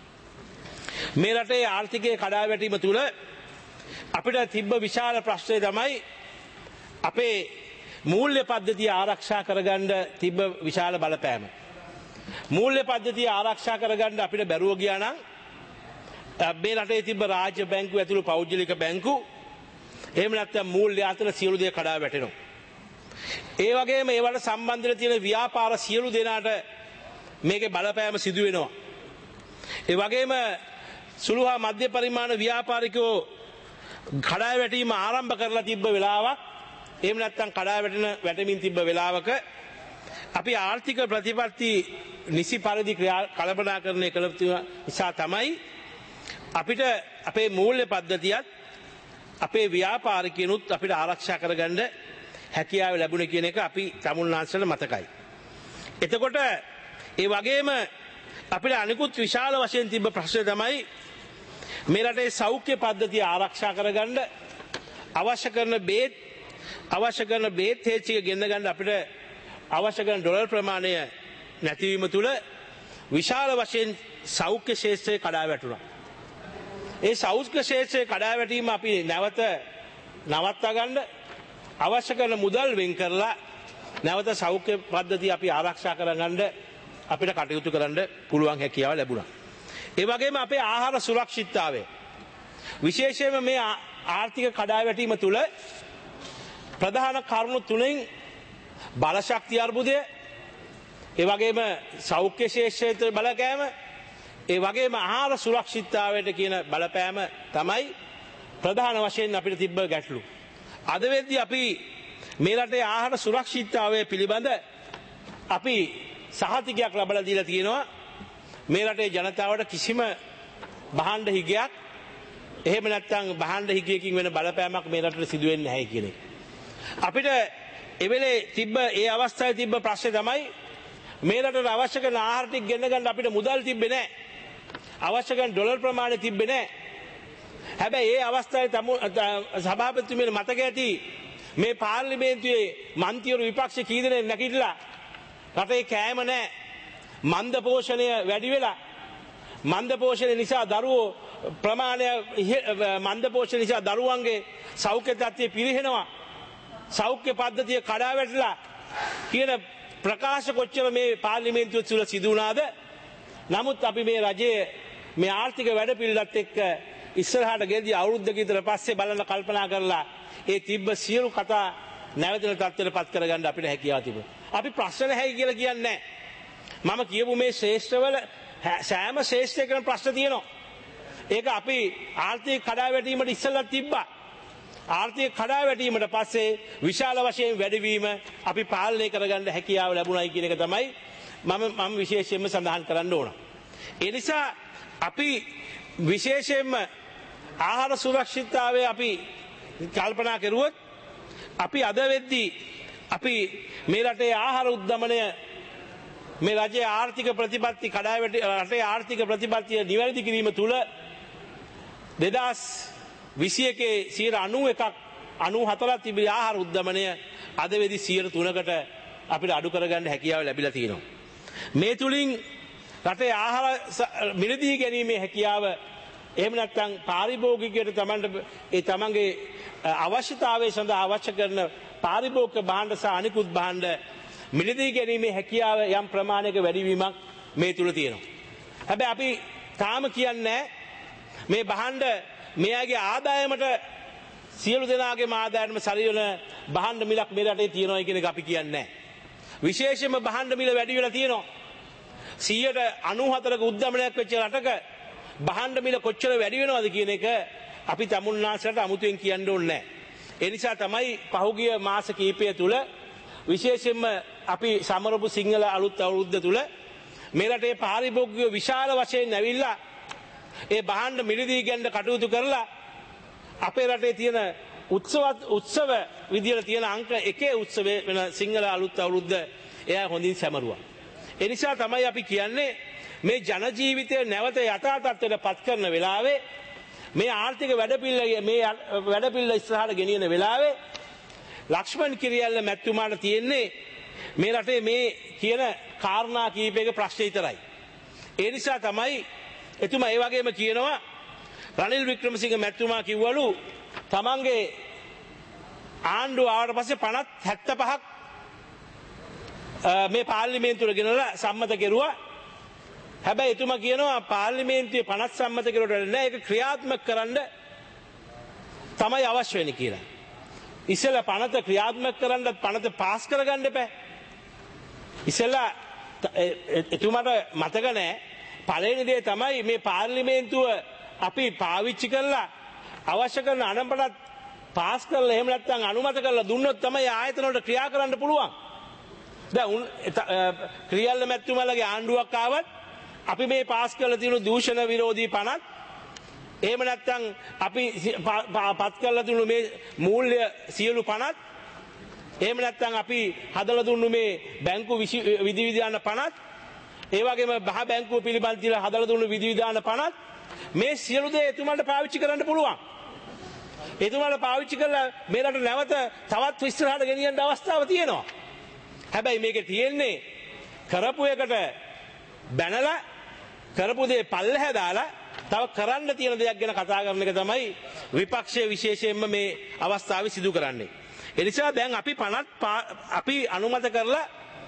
මේ රටේ ආර්ථිකයේ කඩා වැටීම තුල අපිට තිබ්බ විශාල ප්‍රශ්නය තමයි අපේ මූල්‍ය පද්ධතිය ආරක්ෂා කරගන්න තිබ්බ විශාල බලපෑම. මූල්‍ය පද්ධතිය ආරක්ෂා කරගන්න අපිට බැරුව ගියා නම් මේ රටේ තිබ්බ රාජ්‍ය බැංකු ඇතුළු පෞද්ගලික බැංකු එහෙම නැත්නම් මූල්‍ය අතර සියලු දේ කඩා වැටෙනවා. ඒ වගේම ඒවට සම්බන්ධ තියෙන ව්‍යාපාර සියලු දෙනාට මේකේ බලපෑම සිදු වෙනවා. ඒ වගේම සුළු හා මධ්‍ය පරිමාණ ව්‍යාපාරිකයෝ කඩා වැටීම ආරම්භ කරලා තිබ්බ වෙලාවක් එහෙම නැත්නම් කඩා වැටෙන වැටෙමින් තිබ්බ වෙලාවක අපි ආර්ථික ප්‍රතිපත්ති නිසි පරිදි කළමනාකරණය කළ නිසා තමයි අපිට අපේ මූල්‍ය පද්ධතියත් අපේ ව්‍යාපාරිකයනුත් අපිට ආරක්ෂා කරගන්න හැකියාව ලැබුණේ කියන එක අපි තමුන්නාන්සල මතකයි. එතකොට ඒ වගේම අපිට අනිකුත් විශාල වශයෙන් තිබ්බ ප්‍රශ්නය තමයි මේ රටේ සෞඛ්‍ය පද්ධතිය ආරක්ෂා කරගන්න අවශ්‍ය කරන බේත් අවශ්‍ය කරන බේත් හේච්චික ගෙන්න ගන්න අපිට අවශ්‍ය කරන ඩොලර් ප්‍රමාණය නැතිවීම තුළ විශාල වශයෙන් සෞඛ්‍ය ශේෂ්ත්‍රය කඩා වැටුණා. ඒ සෞඛ්‍ය ශේෂ්ත්‍රය කඩා වැටීම අපි නැවත නවත්තා ගන්න අවශ්‍ය කරන මුදල් වෙන් කරලා නැවත සෞඛ්‍ය පද්ධතිය අපි ආරක්ෂා කරගන්න අපිට කටයුතු කරන්න පුළුවන් හැකියාව ලැබුණා. ඒ වගේම අපේ ආහාර සුරක්ෂිතතාවය විශේෂයෙන්ම මේ ආර්ථික කඩා වැටීම තුළ ප්‍රධාන කරුණු තුනෙන් බල ශක්තිය අර්බුදය, ඒ වගේම සෞඛ්‍ය ශේෂ්ත්‍රයේ බලපෑම, ඒ වගේම ආහාර සුරක්ෂිතතාවයට කියන බලපෑම තමයි ප්‍රධාන වශයෙන් අපිට තිබ්බ ගැටලු. අද වෙද්දී අපි මේ රටේ ආහාර සුරක්ෂිතතාවය පිළිබඳ අපි සහතිකයක් ලබා දීලා තියෙනවා. මේ රටේ ජනතාවට කිසිම භාණ්ඩ හිගයක් එහෙම නැත්නම් භාණ්ඩ හිගයකින් වෙන බලපෑමක් මේ රටට සිදු වෙන්නේ නැහැ කියන එක. අපිට එවෙලේ තිබ්බ ඒ අවස්ථාවේ තිබ්බ ප්‍රශ්නේ තමයි මේ රටට අවශ්‍ය කරන ආහාර ටික ගෙන්න ගන්න අපිට මුදල් තිබ්බේ නැහැ. අවශ්‍ය කරන ඩොලර් ප්‍රමාණය තිබ්බේ නැහැ. හැබැයි ඒ අවස්ථාවේ තම සභාපතිතුමියට මතක ඇති මේ පාර්ලිමේන්තුවේ මන්ත්‍රීවරු විපක්ෂ කී දෙනෙක් නැගිටලා රටේ කෑම නැහැ, මන්ද පෝෂණය වැඩි වෙලා, මන්ද පෝෂණය නිසා දරුවෝ ප්‍රමාණය මන්ද පෝෂණය නිසා දරුවන්ගේ සෞඛ්‍ය තත්ත්වය පිරිහෙනවා, සෞඛ්‍ය පද්ධතිය කඩා වැටලා කියන ප්‍රකාශ කොච්චර මේ පාර්ලිමේන්තුව තුළ සිදු වුණාද? නමුත් අපි මේ රජයේ මේ ආර්ථික වැඩපිළිවෙලත් එක්ක ඉස්සරහට ගෙදී අවුරුද්දක විතර පස්සේ බලන්න කල්පනා කරලා ඒ තිබ්බ සියලු කතා නැවතන තත්ත්වයට පත් කරගන්න අපිට හැකියාව තිබුණා. අපි ප්‍රශ්න නැහැ කියලා කියන්නේ නැහැ. මම කියපු මේ ශ්‍රේෂ්ඨවල සෑම ශ්‍රේෂ්ඨයකම ප්‍රශ්න තියෙනවා. ඒක අපි ආර්ථික කඩා වැටීමට ඉස්සෙල්ලා තිබ්බා. ආර්ථික කඩා වැටීමට පස්සේ විශාල වශයෙන් වැඩිවීම අපි පාලනය කරගන්න හැකියාව ලැබුණයි කියන එක තමයි මම මම විශේෂයෙන්ම සඳහන් කරන්න ඕන. ඒ නිසා අපි විශේෂයෙන්ම ආහාර සුරක්ෂිතතාවය අපි කල්පනා කරුවොත් අපි අද වෙද්දී අපි මේ රටේ ආහාර උද්දමනය මේ රජයේ ආර්ථික ප්‍රතිපත්ති කඩා වැටි රටේ ආර්ථික ප්‍රතිපත්තිය නිවැරදි කිරීම තුළ දෙදහස් විසි එකේ සියයට අනූ එකක් අනූ හතරක් තිබිය ආහාර උද්දමනය අද වෙද්දී සියයට තුනකට අපිට අඩු කරගන්න හැකියාව ලැබිලා තියෙනවා. මේ තුලින් රටේ ආහාර මිලදී ගැනීමේ හැකියාව එහෙම නැත්නම් පාරිභෝගිකයට තමන්ට ඒ තමන්ගේ අවශ්‍යතාවය සඳහා අවශ්‍ය කරන පාරිභෝගික භාණ්ඩ සහ අනිකුත් භාණ්ඩ මිලදී ගැනීමේ හැකියාව යම් ප්‍රමාණයක වැඩිවීමක් මේ තුල තියෙනවා. හැබැයි අපි තාම කියන්නේ මේ භාණ්ඩ මෙයාගේ ආදායමට සියලු දෙනාගේම ආදායමට සරියන භාණ්ඩ මිලක් මේ රටේ තියෙනවා කියන එක අපි කියන්නේ නැහැ. විශේෂයෙන්ම භාණ්ඩ මිල වැඩි වෙලා තියෙනවා. සියයට අනූ හතරක උද්දමනයක් වෙච්ච රටක භාණ්ඩ මිල කොච්චර වැඩි වෙනවද කියන එක අපි තමුන්නාසලට අමුතුවෙන් කියන්න ඕනේ නැහැ. ඒ නිසා තමයි පහුගිය මාස කිහිපය තුල විශේෂයෙන්ම අපි සමරපු සිංහල අලුත් අවුරුද්ද තුල මේ රටේ පාරිභෝගිකයෝ විශාල වශයෙන් ඇවිල්ලා ඒ භාණ්ඩ මිලදී ගන්න කටයුතු කරලා අපේ රටේ තියෙන උත්සව උත්සව විදියට තියෙන අංක එකේ උත්සවයේ වෙන සිංහල අලුත් අවුරුද්ද එයා හොඳින් සැමරුවා. ඒ නිසා තමයි අපි කියන්නේ මේ ජන ජීවිතය නැවත යථා තත්ත්වයට පත් කරන වෙලාවේ මේ ආර්ථික වැඩපිළිවෙල මේ වැඩපිළිවෙල ඉස්සරහට ගෙනියන වෙලාවේ ලක්ෂ්මන් කිරියල්ල මැතිතුමාට තියෙන්නේ මේ රටේ මේ කියන කාරණා කීපයක ප්‍රශ්න විතරයි. ඒ නිසා තමයි එතුමා ඒ වගේම කියනවා රනිල් වික්‍රමසිංහ මැතිතුමා කිව්වලු තමන්ගේ ආණ්ඩුව ආවට පස්සේ පනස් හැත්තෑපහක් මේ පාර්ලිමේන්තුවට ගෙනලා සම්මත කෙරුවා. හැබැයි එතුමා කියනවා පාර්ලිමේන්තුවේ පනස් සම්මත කෙරුවට නෑ ඒක ක්‍රියාත්මක කරන්න තමයි අවශ්‍ය වෙන්නේ කියලා. ඉස්සෙල්ලා පනත ක්‍රියාත්මක කරන්න පනත පාස් කරගන්න එපා. ඉස්සෙල්ලා එතුමාට මතක නෑ පළවෙනි දේ තමයි මේ පාර්ලිමේන්තුව අපි පාවිච්චි කරලා අවශ්‍ය කරන අනම්පටත් පාස් කරලා එහෙම නැත්නම් අනුමත කරලා දුන්නොත් තමයි ආයතන වලට ක්‍රියා කරන්න පුළුවන්. දැන් ක්‍රියාල්ල මැතිතුමාලගේ ආණ්ඩුවක් ආවත් අපි මේ පාස් කරලා තියෙන දූෂණ විරෝධී පනත් එහෙම නැත්නම් අපි පත් කරලා දුන්නු මේ මූල්‍ය සියලු පනත් එහෙම නැත්නම් අපි හදලා දුන්නු මේ බැංකු විධිවිධාන පනත් ඒ වගේම බහ බැංකුව පිළිබඳ කියලා හදලා දුන්නු විධිවිධාන පනත් මේ සියලු දේ එතුමාට පාවිච්චි කරන්න පුළුවන්. එතුමාට පාවිච්චි කරලා මේ රට නැවත තවත් ඉස්සරහට ගෙනියන්න අවස්ථාව තියෙනවා. හැබැයි මේකේ තියෙන්නේ කරපු එකට බැනලා කරපු දේ පල්ලෙහා දාලා තව කරන්න තියෙන දෙයක් ගැන කතා කරන එක තමයි විපක්ෂයේ විශේෂයෙන්ම මේ අවස්ථාවේ සිදු කරන්නේ. ඒ නිසා දැන් අපි පනත් අපි අනුමත කරලා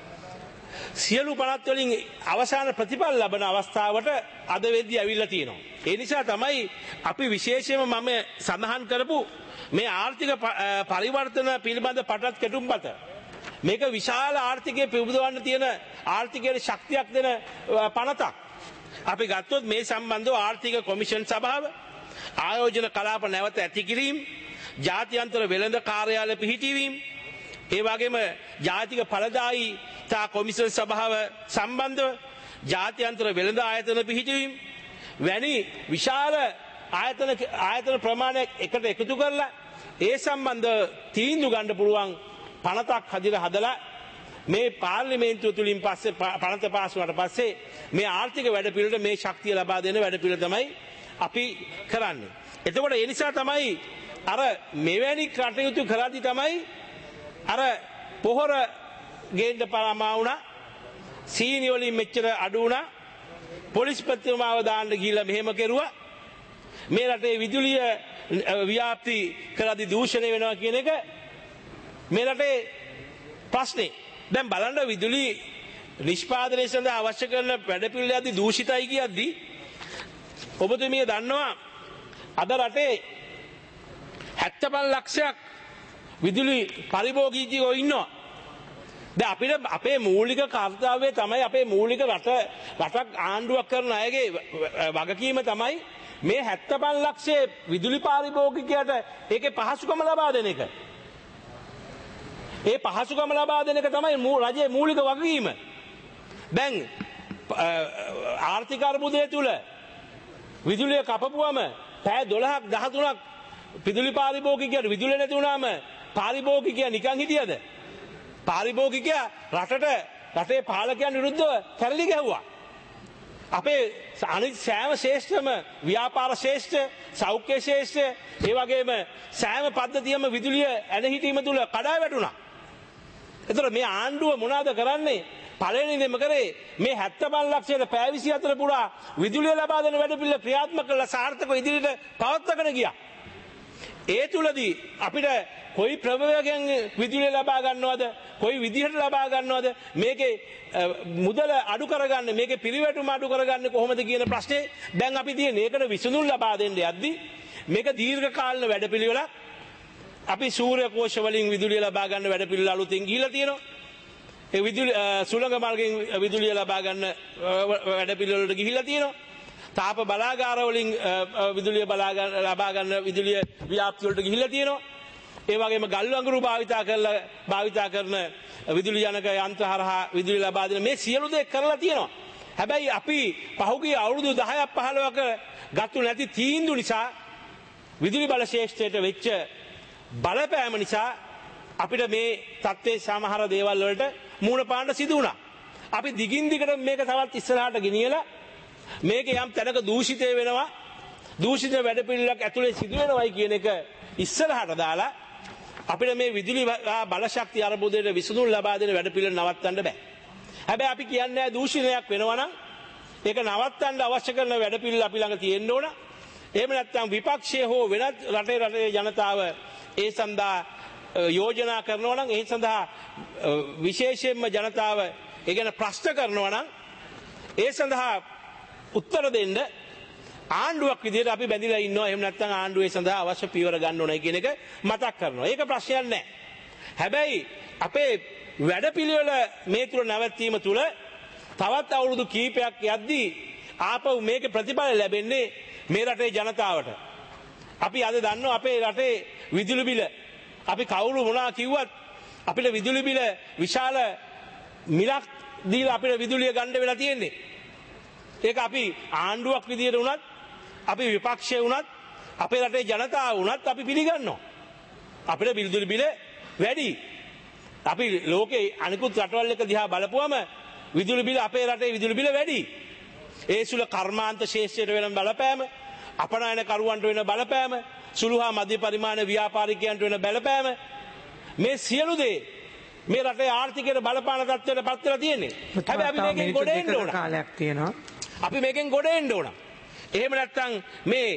සියලු පනත් වලින් අවසාන ප්‍රතිඵල ලබන අවස්ථාවට අද වෙද්දී ඇවිල්ලා තියෙනවා. ඒ නිසා තමයි අපි විශේෂයෙන්ම මම සඳහන් කරපු මේ ආර්ථික පරිවර්තන පිළිබඳ පටත් කෙටුම්පත මේක විශාල ආර්ථිකයේ පිබුදවන්න තියෙන ආර්ථිකයේ ශක්තියක් දෙන පනතක්. අපි ගත්තොත් මේ සම්බන්ධව ආර්ථික කොමිෂන් සභාව ආයෝජන කලාප නැවත ඇති කිරීම ජාත්‍යන්තර වෙළඳ කාර්යාලය පිහිටවීම ඒ වගේම ජාතික ඵලදායීතා කොමිෂන් සභාව සම්බන්ධව ජාත්‍යන්තර වෙළඳ ආයතන පිහිටවීම වැනි විශාල ආයතන ආයතන ප්‍රමාණයක් එකට එකතු කරලා ඒ සම්බන්ධ තීන්දුව ගන්න පුළුවන් පනතක් හදිලා හදලා මේ පාර්ලිමේන්තුව තුලින් පස්සේ පනත පාස් වුණාට පස්සේ මේ ආර්ථික වැඩපිළිවෙලට මේ ශක්තිය ලබා දෙන වැඩපිළිවෙල තමයි අපි කරන්නේ. එතකොට ඒ නිසා තමයි අර මෙවැනි කටයුතු කරද්දී තමයි අර පොහොර ගේන්න පරමා වුණා සීනි වලින් මෙච්චර අඩු වුණා පොලිස් ප්‍රතිමාව දාන්න ගිහිල්ලා මෙහෙම කෙරුවා මේ රටේ විදුලිය ව්‍යාප්ති කරද්දී දූෂණය වෙනවා කියන එක මේ රටේ ප්‍රශ්නේ. දැන් බලන්න විදුලි නිෂ්පාදනය සඳහා අවශ්‍ය කරන වැඩපිළිවෙලදී දූෂිතයි කියද්දී ඔබතුමිය දන්නවා අද රටේ හැත්තෑපන් ලක්ෂයක් විදුලි පරිභෝගීකයෝ ඉන්නවා. දැන් අපිට අපේ මූලික කර්තව්‍යය තමයි අපේ මූලික රට රටක් ආණ්ඩුවක් කරන අයගේ වගකීම තමයි මේ හැත්තෑපන් ලක්ෂයේ විදුලි පාරිභෝගිකයට ඒකේ පහසුකම ලබා දෙන එක. ඒ පහසුකම ලබා දෙන එක තමයි රජයේ මූලික වගකීම. දැන් ආර්ථික අර්බුදය තුල විදුලිය කපපුවම පැය දොළහක් දහතුනක් විදුලි පාරිභෝගිකයට විදුලිය නැති වුණාම පාරිභෝගිකයා නිකන් හිටියද? පාරිභෝගිකයා රටට රටේ පාලකයන් විරුද්ධව කැරලි ගැහුවා. අපේ අනිත් සෑම ශේෂ්ඨම ව්‍යාපාර ශේෂ්ඨ සෞඛ්‍ය ශේෂ්ඨ ඒ වගේම සෑම පද්ධතියම විදුලිය ඇන හිටීම තුල කඩා වැටුණා. එතකොට මේ ආණ්ඩුව මොනවද කරන්නේ? පළවෙනි දෙම කරේ මේ හැත්තෑපන් ලක්ෂයට පැය විසිහතර පුරා විදුලිය ලබා දෙන වැඩපිළිවෙල ක්‍රියාත්මක කරලා සාර්ථකව ඉදිරියට පවත්වාගෙන ගියා. ඒ තුලදී අපිට කොයි ප්‍රවේගයෙන් විදුලිය ලබා ගන්නවද කොයි විදිහට ලබා ගන්නවද මේකේ මුදල අඩු කරගන්න මේකේ පිරිවැටුම අඩු කරගන්න කොහොමද කියන ප්‍රශ්නේ දැන් අපි තියෙන ඒකට විසඳුම් ලබා දෙන්න යද්දි මේක දීර්ඝ කාලීන වැඩපිළිවෙලක්. අපි සූර්ය කෝෂ වලින් විදුලිය ලබා ගන්න වැඩපිළිවෙල අලුතෙන් ගිහිලා තියෙනවා. ඒ විදුලි සුළඟ මාර්ගයෙන් විදුලිය ලබා ගන්න වැඩපිළිවෙල වලට ගිහිලා තියෙනවා. තාප බලාගාරවලින් විදුලිය බලා ගන්න ලබා ගන්න විදුලිය ව්‍යාප්ති වලට ගිහිල්ලා තියෙනවා. ඒ වගේම ගල් අඟුරු භාවිතා කරලා භාවිතා කරන විදුලි ජනක යන්ත්‍ර හරහා විදුලිය ලබා දෙන මේ සියලු දේ කරලා තියෙනවා. හැබැයි අපි පහුගිය අවුරුදු දහයක් පහළොවක ගත්තු නැති තීන්දුව නිසා විදුලි බල ශේෂ්ත්‍රයට වෙච්ච බලපෑම නිසා අපිට මේ තත්ත්වයේ සමහර දේවල් වලට මූණ පාන්න සිදු වුණා. අපි දිගින් දිගට මේක තවත් ඉස්සරහට ගෙනියලා මේක යම් තැනක දූෂිතය වෙනවා දූෂිත වැඩපිළිවෙලක් ඇතුලේ සිදු වෙනවයි කියන එක ඉස්සරහට දාලා අපිට මේ විදුලි බල ශක්තිය අරමුදේට විසඳුම් ලබා දෙන වැඩපිළිවෙල නවත්තන්න බෑ. හැබැයි අපි කියන්නේ දූෂණයක් වෙනවා නම් ඒක නවත්තන්න අවශ්‍ය කරන වැඩපිළිවෙල අපි ළඟ තියෙන්න ඕන. එහෙම නැත්නම් විපක්ෂයේ හෝ වෙනත් රටේ රටේ ජනතාව ඒ සඳහා යෝජනා කරනවා නම් ඒ සඳහා විශේෂයෙන්ම ජනතාව ඒ ගැන ප්‍රශ්න කරනවා නම් ඒ සඳහා උත්තර දෙන්න ආණ්ඩුවක් විදිහට අපි බැඳිලා ඉන්නවා. එහෙම නැත්නම් ආණ්ඩුවේ සඳහා අවශ්‍ය පියවර ගන්න ඕනයි කියන එක මතක් කරනවා. ඒක ප්‍රශ්නයක් නෑ. හැබැයි අපේ වැඩපිළිවෙල මේ තුල නැවැත්වීම තුල තවත් අවුරුදු කීපයක් යද්දී ආපහු මේකේ ප්‍රතිඵල ලැබෙන්නේ මේ රටේ ජනතාවට. අපි අද දන්නවා අපේ රටේ විදුලි බිල අපි කවුරු මොනවා කිව්වත් අපිට විදුලි බිල විශාල මිලක් දීලා අපිට විදුලිය ගන්න වෙලා තියෙන්නේ. ඒක අපි ආණ්ඩුවක් විදියට වුණත් අපි විපක්ෂය වුණත් අපේ රටේ ජනතාව වුණත් අපි පිළිගන්නවා. අපිට විදුලි බිල වැඩි. අපි ලෝකේ අනිකුත් රටවල් එක දිහා බලපුවම විදුලි බිල අපේ රටේ විදුලි බිල වැඩි. ඒ සුළු කර්මාන්ත ශේෂ්ත්‍රයට වෙන බලපෑම, අපනයන කරුවන්ට වෙන බලපෑම, සුළු හා මධ්‍ය පරිමාණ ව්‍යාපාරිකයන්ට වෙන බලපෑම මේ සියලු දේ මේ රටේ ආර්ථිකයට බලපාන තත්ත්වයට පත් වෙලා තියෙන්නේ. හැබැයි අපි මේකෙන් ගොඩ එන්න ඕන. කාලයක් තියෙනවා. අපි මේකෙන් ගොඩ එන්න ඕන. එහෙම නැත්නම් මේ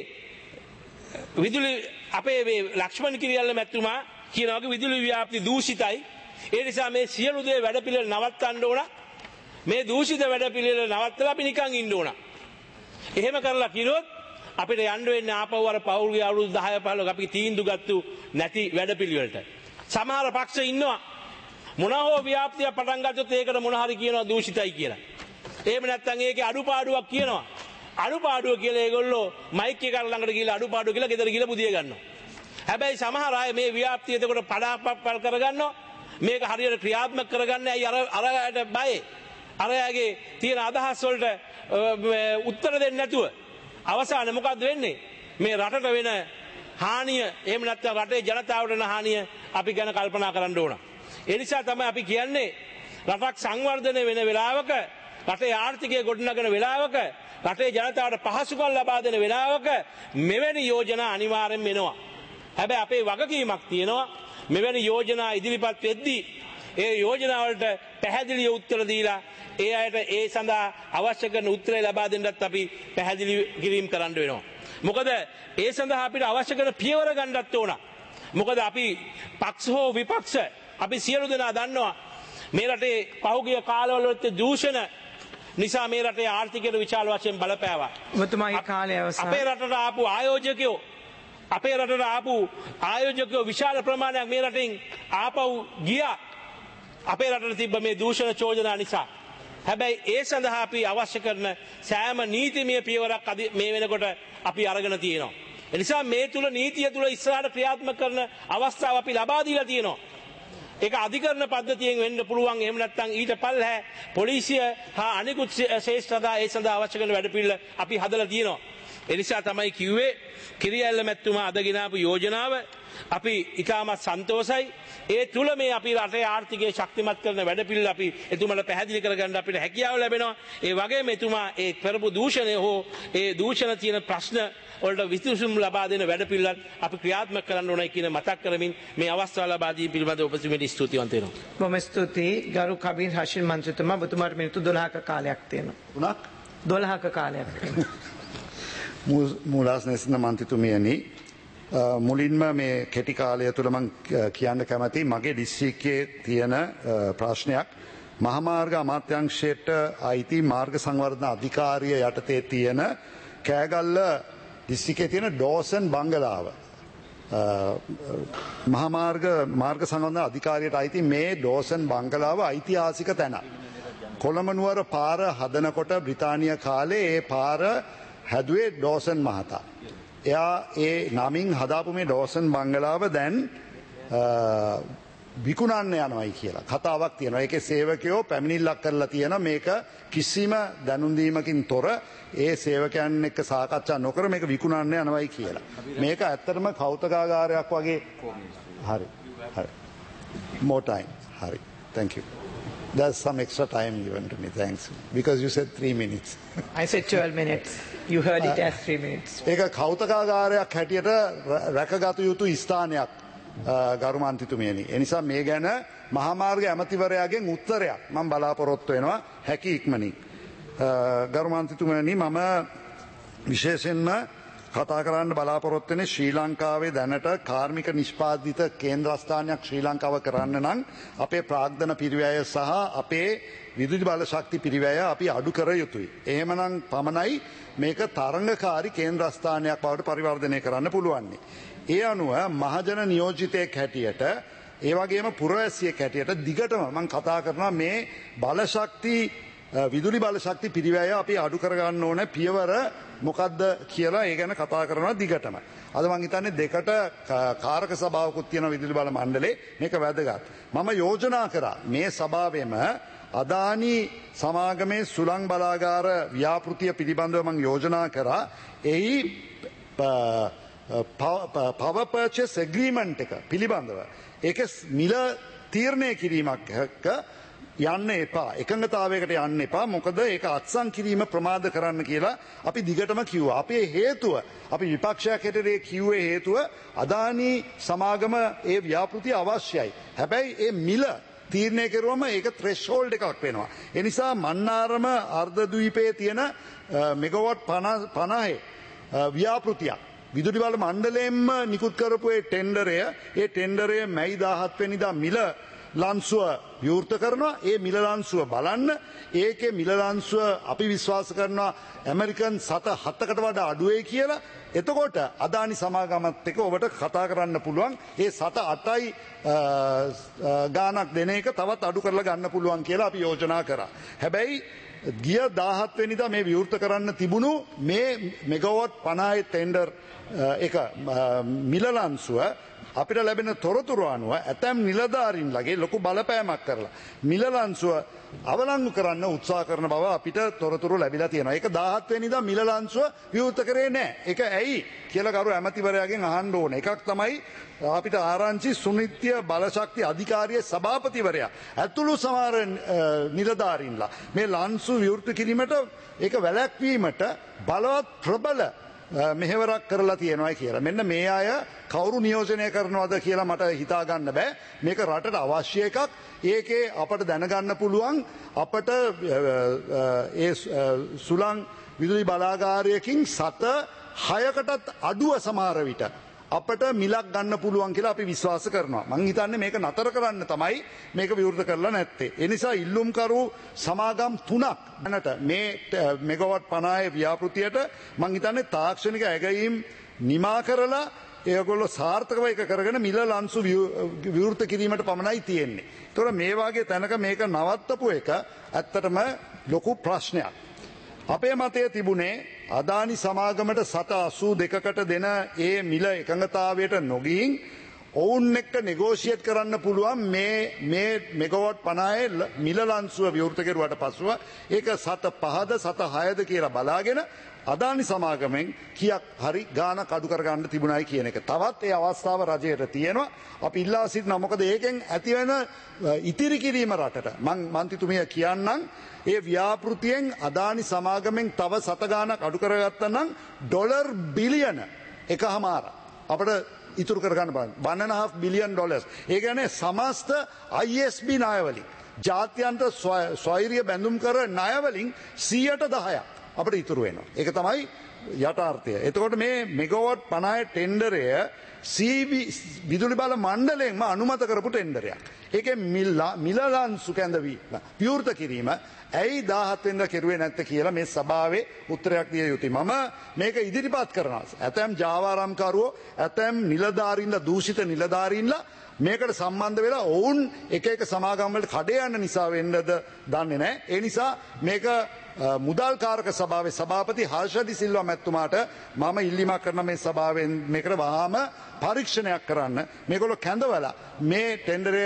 විදුලි අපේ මේ ලක්ෂ්මන් කිරියල්ල මැතිතුමා කියන වගේ විදුලි ව්‍යාප්ති දූෂිතයි. ඒ නිසා මේ සියලු දේ වැඩපිළිවෙල නවත්තන්න ඕන. මේ දූෂිත වැඩපිළිවෙල නවත්තලා අපි නිකන් ඉන්න ඕන. එහෙම කරලා කිනොත් අපිට යන්න වෙන්නේ ආපහු අර පෞල්ගේ අවුරුදු දහය පහළොව අපි තීන්දුව ගත්තු නැති වැඩපිළිවෙලට. සමහර පක්ෂ ඉන්නවා මොනවා හෝ ව්‍යාප්තිය පටන් ගත්තොත් ඒකට මොන හරි කියනවා දූෂිතයි කියලා. එහෙම නැත්නම් ඒකේ අඩුපාඩුවක් කියනවා. අඩුපාඩුව කියලා ඒගොල්ලෝ මයික් එක ළඟට ගිහලා අඩුපාඩුව කියලා ගෙදර ගිහලා බුදිය ගන්නවා. හැබැයි සමහර අය මේ ව්‍යාප්තිය එතකොට පඩාපප්පල් කරගන්නවා. මේක හරියට ක්‍රියාත්මක කරගන්න ඇයි අර අරයට බයයි. අරයාගේ තියෙන අදහස් වලට උත්තර දෙන්නේ නැතුව අවසානයේ මොකද්ද වෙන්නේ? මේ රටට වෙන හානිය එහෙම නැත්නම් රටේ ජනතාවට වෙන හානිය අපි ගැන කල්පනා කරන්න ඕන. ඒ නිසා තමයි අපි කියන්නේ රටක් සංවර්ධනය වෙන වෙලාවක රටේ ආර්ථිකය ගොඩනගන වෙලාවක රටේ ජනතාවට පහසුකම් ලබා දෙන වෙලාවක මෙවැනි යෝජනා අනිවාර්යෙන් වෙනවා. හැබැයි අපේ වගකීමක් තියෙනවා මෙවැනි යෝජනා ඉදිරිපත් වෙද්දී ඒ යෝජනා වලට පැහැදිලි උත්තර දීලා ඒ අයට ඒ සඳහා අවශ්‍ය කරන උත්තරය ලබා දෙන්නත් අපි පැහැදිලි කිරීම කරන්න වෙනවා. මොකද ඒ සඳහා අපිට අවශ්‍ය කරන පියවර ගන්නත් ඕන. මොකද අපි පක්ෂ හෝ විපක්ෂ අපි සියලු දෙනා දන්නවා මේ රටේ පහුගිය කාලවල දූෂණ නිසා මේ රටේ ආර්ථිකයට විශාල වශයෙන් බලපෑවා. ඔබතුමාගේ කාලය අවසන්. අපේ රටට ආපු ආයෝජකයෝ අපේ රටට ආපු ආයෝජකයෝ විශාල ප්‍රමාණයක් මේ රටින් ආපහු ගියා. අපේ රටට තිබ්බ මේ දූෂණ චෝදනා නිසා. හැබැයි ඒ සඳහා අපි අවශ්‍ය කරන සෑම නීතිමය පියවරක් මේ වෙනකොට අපි අරගෙන තියෙනවා. ඒ නිසා මේ තුල නීතිය තුල ඉස්සරහට ක්‍රියාත්මක කරන අවස්ථාව අපි ලබා දීලා තියෙනවා. ඒක අධිකරණ පද්ධතියෙන් වෙන්න පුළුවන්. එහෙම නැත්නම් ඊට පල්හැ පොලිසිය හා අනිකුත් ශේෂ්ඨතා ඒ සඳහා අවශ්‍ය කරන වැඩපිළිවෙල අපි හදලා තියෙනවා. ඒ නිසා තමයි කිව්වේ කිරියැල්ල මැතිතුමා අද ගෙනාපු යෝජනාව අපි ඉතාමත් සන්තෝෂයි. ඒ තුල මේ අපි රටේ ආර්ථිකය ශක්තිමත් කරන වැඩපිළිවෙල අපි එතුමාට පැහැදිලි කරගන්න අපිට හැකියාව ලැබෙනවා. ඒ වගේම එතුමා ඒ කරපු දූෂණය හෝ ඒ දූෂණ තියෙන ප්‍රශ්න වලට විසඳුම් ලබා දෙන වැඩපිළිවෙලත් අපි ක්‍රියාත්මක කරන්න ඕනයි කියන මතක් කරමින් මේ අවස්ථාව ලබා දී පිළිබඳව ඔබතුමීට ස්තුතිවන්ත වෙනවා. බොහොම ස්තුතියි ගරු කබීර් හෂිම් මන්ත්‍රීතුමා. ඔබතුමාට මිනිත්තු දොළහක කාලයක් තියෙනවා. තුනක් දොළහක කාලයක් තියෙනවා. මූලාසනසින්න මන්ත්‍රීතුමියනි, මුලින්ම මේ කෙටි කාලය තුළ මම කියන්න කැමති මගේ දිස්ත්‍රික්කයේ තියෙන ප්‍රශ්නයක්. මහාමාර්ග අමාත්‍යාංශයට අයිති මාර්ග සංවර්ධන අධිකාරිය යටතේ තියෙන කෑගල්ල දිස්ත්‍රික්කයේ තියෙන ඩෝසන් බංගලාව. මහාමාර්ග මාර්ග සංවර්ධන අධිකාරියට අයිති මේ ඩෝසන් බංගලාව ඓතිහාසික තැනක්. කොළඹ නුවර පාර හදනකොට බ්‍රිතාන්‍ය කාලේ ඒ පාර හැදුවේ ඩෝසන් මහතා. එයා ඒ නමින් හදාපු මේ ඩෝසන් බංගලාව දැන් විකුණන්න යනවයි කියලා කතාවක් තියෙනවා. ඒකේ සේවකයෝ පැමිණිල්ලක් කරලා තියෙන මේක කිසිම දැනුම් දීමකින් තොර ඒ සේවකයන් එක්ක සාකච්ඡා නොකර මේක විකුණන්න යනවයි කියලා. මේක ඇත්තටම කෞතුකාගාරයක් වගේ. හරි. හරි. More time. හරි. Thank you. There's some extra time given to me. Thanks. Because you said three minutes. I said twelve minutes. You heard it as three minutes. ඒක කෞතුකාගාරයක් හැටියට රැකගත යුතු ස්ථානයක්. ගරු මන්ත්‍රීතුමියනි. ඒ නිසා මේ ගැන මහාමාර්ග ඇමතිවරයාගෙන් උත්තරයක් මම බලාපොරොත්තු වෙනවා හැකි ඉක්මනින්. ගරු මන්ත්‍රීතුමියනි මම විශේෂයෙන්ම කතා කරන්න බලාපොරොත්තු වෙන්නේ ශ්‍රී ලංකාවේ දැනට කාර්මික නිෂ්පාදිත කේන්ද්‍රස්ථානයක් ශ්‍රී ලංකාව කරන්න නම් අපේ ප්‍රාග්ධන පිරිවැය සහ අපේ විදුලි බල ශක්ති පිරිවැය අපි අඩු කර යුතුයි. එහෙමනම් පමණයි මේක තරංගකාරී කේන්ද්‍රස්ථානයක් බවට පරිවර්තනය කරන්න පුළුවන්. ඒ අනුව මහජන නියෝජිතයෙක් හැටියට ඒ වගේම පුරවැසියෙක් හැටියට දිගටම මම කතා කරනවා මේ බලශක්ති විදුලි බලශක්ති පිරිවැය අපි අඩු කරගන්න ඕන පියවර මොකද්ද කියලා ඒ ගැන කතා කරනවා දිගටම. අද මම හිතන්නේ දෙකට කාරක සභාවකුත් තියෙන විදුලි බල මණ්ඩලේ මේක වැදගත්. මම යෝජනා කරා මේ සභාවෙම අදානි සමාගමේ සුළං බලාගාර ව්‍යාපෘතිය පිළිබඳව මම යෝජනා කරා. එහි power purchase agreement එක පිළිබඳව ඒක මිල තීරණය කිරීමක් යන්න එපා. එකඟතාවයකට යන්න එපා. මොකද ඒක අත්සන් කිරීම ප්‍රමාද කරන්න කියලා අපි දිගටම කිව්වා. අපේ හේතුව අපි විපක්ෂයක් හැටියට කිව්වේ හේතුව අදානි සමාගම ඒ ව්‍යාපෘතිය අවශ්‍යයි. හැබැයි ඒ මිල තීරණය කරුවම ඒක ත්‍රෙෂ්හෝල්ඩ් එකක් වෙනවා. ඒ නිසා මන්නාරම අර්ධද්වීපයේ තියෙන මෙගාවොට් පනහේ ව්‍යාපෘතියක් විදුලි බල මණ්ඩලයෙන්ම නිකුත් කරපු ඒ ටෙන්ඩරය ඒ ටෙන්ඩරය මැයි දාහත් වෙනිදා මිල ලන්සුව විවෘත කරනවා. ඒ මිල ලන්සුව බලන්න. ඒකේ මිල ලන්සුව අපි විශ්වාස කරනවා ඇමරිකන් සත හතකට වඩා අඩු වෙයි කියලා. එතකොට අදානි සමාගමත් එක්ක ඔබට කතා කරන්න පුළුවන් ඒ සත අටයි ගානක් දෙන එක තවත් අඩු කරලා ගන්න පුළුවන් කියලා අපි යෝජනා කරා. හැබැයි ගිය දාහත් වෙනිදා මේ විවෘත කරන්න තිබුණු මේ මෙගාවොට් පනහේ ටෙන්ඩර් එක මිල ලන්සුව අපිට ලැබෙන තොරතුරු අනුව ඇතැම් නිලධාරීන්ලගේ ලොකු බලපෑමක් කරලා මිල ලන්සුව අවලංගු කරන්න උත්සාහ කරන බව අපිට තොරතුරු ලැබිලා තියෙනවා. ඒක දාහත් වෙනිදා මිල ලන්සුව විවෘත කරේ නැහැ. ඒක ඇයි කියලා ගරු ඇමතිවරයාගෙන් අහන්න ඕනේ. එකක් තමයි අපිට ආරංචි සුනිත්‍ය බලශක්ති අධිකාරියේ සභාපතිවරයා ඇතුළු සමහර නිලධාරීන්ලා මේ ලන්සු විවෘත කිරීමට ඒක වැළැක්වීමට බලවත් ප්‍රබල මෙහෙවරක් කරලා තියෙනවා කියලා. මෙන්න මේ අය කවුරු නියෝජනය කරනවද කියලා මට හිතා ගන්න බෑ. මේක රටට අවශ්‍ය එකක්. ඒකේ අපට දැනගන්න පුළුවන් අපට ඒ සුළං විදුලි බලාගාරයකින් සත හයකටත් අඩුව සමහර විට අපට මිලක් ගන්න පුළුවන් කියලා අපි විශ්වාස කරනවා. මං හිතන්නේ මේක නතර කරන්න තමයි මේක විවෘත කරලා නැත්තේ. ඒ නිසා ඉල්ලුම්කරු සමාගම් තුනක් දැනට මේ මෙගාවොට් පනහේ ව්‍යාපෘතියට මං හිතන්නේ තාක්ෂණික ඇගයීම් නිමා කරලා ඒගොල්ලෝ සාර්ථකව එක කරගෙන මිල ලන්සු විවෘත කිරීමට පමණයි තියෙන්නේ. ඒතකොට මේ වාගේ තැනක මේක නවත්තපු එක ඇත්තටම ලොකු ප්‍රශ්නයක්. අපේ මතය තිබුණේ අදානි සමාගමට සත අසූ දෙකකට දෙන ඒ මිල එකඟතාවයට නොගින් ඔවුන් එක්ක නෙගෝෂියේට් කරන්න පුළුවන් මේ මේ මෙගාවොට් පනහේ මිල ලන්සුව විවෘත කෙරුවට පසුව ඒක සත පහද සත හයද කියලා බලාගෙන අදානි සමාගමෙන් කියක් හරි ගානක් අඩු කරගන්න තිබුණයි කියන එක. තවත් ඒ අවස්ථාව රජයට තියෙනවා. අපි ඉල්ලා සිටිනවා මොකද ඒකෙන් ඇතිවෙන ඉතිරි කිරීම රටට මං මන්ත්‍රීතුමිය කියන්නම් ඒ ව්‍යාපෘතියෙන් අදානි සමාගමෙන් තව සත ගානක් අඩු කරගත්තා නම් ඩොලර් බිලියන එකහමාර අපිට ඉතුරු කරගන්න බලන්න. one and a half billion dollars. ඒ කියන්නේ සමස්ත I S B ණයවලින් ජාත්‍යන්තර ස්වෛරීය බැඳුම් කර ණයවලින් සියයට දහයක් අපිට ඉතුරු වෙනවා. ඒක තමයි යථාර්ථය. එතකොට මේ මෙගාවොට් පනහේ ටෙන්ඩරය විදුලි බල මණ්ඩලයෙන්ම අනුමත කරපු ටෙන්ඩරයක්. ඒකේ මිල ලන්සු කැඳවීම විවෘත කිරීම ඇයි දාහත් වෙනිදා කෙරුවේ නැත්තේ කියලා මේ සභාවේ උත්තරයක් දිය යුතුයි. මම මේක ඉදිරිපත් කරනවා. ඇතැම් ජාවාරම්කරුවෝ ඇතැම් නිලධාරීන්ලා දූෂිත නිලධාරීන්ලා මේකට සම්බන්ධ වෙලා ඔවුන් එක එක සමාගම් වලට කඩේ යන නිසා වෙන්නද දන්නේ නැහැ. ඒ නිසා මේක මුදල් කාරක සභාවේ සභාපති හර්ෂ ඩි සිල්වා මැතිතුමාට මම ඉල්ලීමක් කරන මේ සභාවෙන් මේකට වහාම පරීක්ෂණයක් කරන්න මේගොල්ලෝ කැඳවලා මේ ටෙන්ඩරය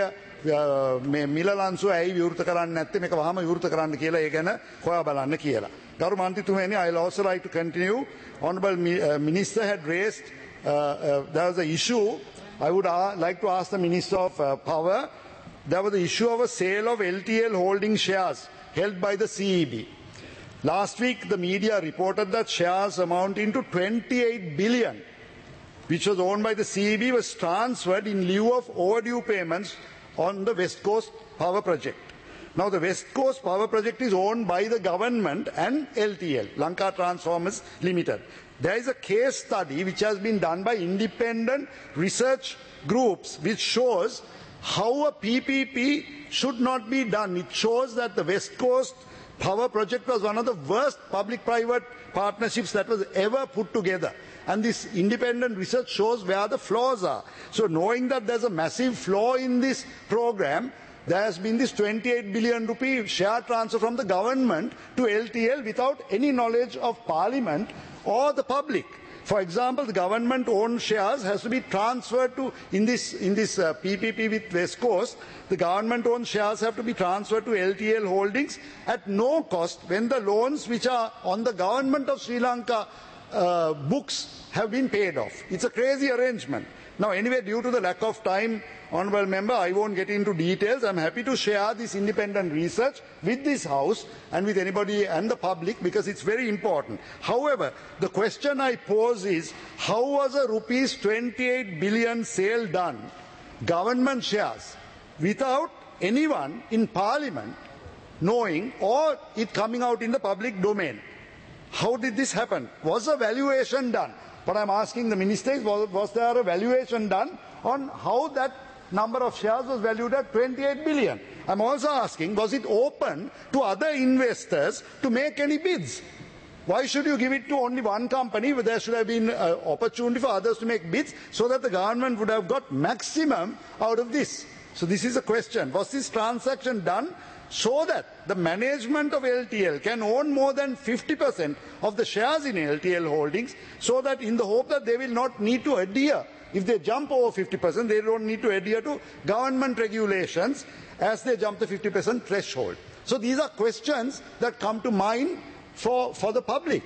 මේ මිල ලන්සුව ඇයි විවෘත කරන්නේ නැත්තේ මේක වහාම විවෘත කරන්න කියලා ඒ ගැන හොයා බලන්න කියලා. ගරු මන්ත්‍රීතුමනි, I'll also like to continue. Honourable uh, Minister had raised uh, uh, there was an issue. I would uh, like to ask the Minister of uh, Power. There was the issue of a sale of L T L holding shares held by the C E B. Last week, the media reported that shares amounting to twenty-eight billion, which was owned by the C E B, was transferred in lieu of overdue payments on the West Coast Power Project. Now, the West Coast Power Project is owned by the government and L T L, Lanka Transformers Limited. There is a case study which has been done by independent research groups which shows how a P P P should not be done. It shows that the West Coast Power Project was one of the worst public-private partnerships that was ever put together. And this independent research shows where the flaws are. So knowing that there's a massive flaw in this program, there has been this twenty-eight billion rupee share transfer from the government to L T L without any knowledge of Parliament or the public. For example, the government-owned shares has to be transferred to, in this, in this uh, P P P with West Coast, the government-owned shares have to be transferred to L T L Holdings at no cost when the loans which are on the government of Sri Lanka uh, books have been paid off. It's a crazy arrangement. Now, anyway, due to the lack of time, Honourable Member, I won't get into details. I'm happy to share this independent research with this House and with anybody and the public because it's very important. However, the question I pose is, how was a rupees twenty-eight billion sale done, government shares, without anyone in Parliament knowing or it coming out in the public domain? How did this happen? Was a valuation done? But I'm asking the minister, was, was there a valuation done on how that number of shares was valued at twenty-eight billion? I'm also asking, was it open to other investors to make any bids? Why should you give it to only one company where there should have been an opportunity for others to make bids so that the government would have got maximum out of this? So this is a question. Was this transaction done so that the management of L T L can own more than fifty percent of the shares in L T L Holdings, so that in the hope that they will not need to adhere, if they jump over fifty percent, they don't need to adhere to government regulations as they jump the fifty percent threshold. So these are questions that come to mind for, for the public.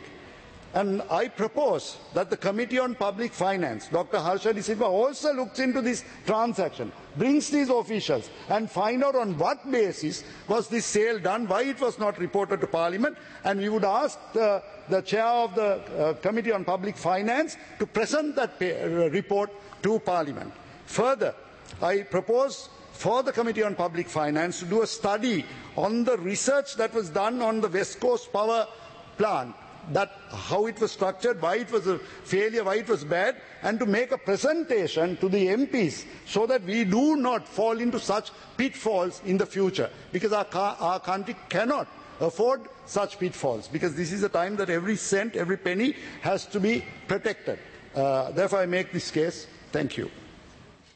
And I propose that the Committee on Public Finance, Doctor Harsha De Silva, also looks into this transaction, brings these officials and find out on what basis was this sale done, why it was not reported to Parliament, and we would ask the, the chair of the uh, Committee on Public Finance to present that pay, uh, report to Parliament. Further, I propose for the Committee on Public Finance to do a study on the research that was done on the West Coast Power Plant, that how it was structured, why it was a failure, why it was bad, and to make a presentation to the M Ps so that we do not fall into such pitfalls in the future, because our, our country cannot afford such pitfalls, because this is a time that every cent, every penny has to be protected. Uh, therefore, I make this case. Thank you.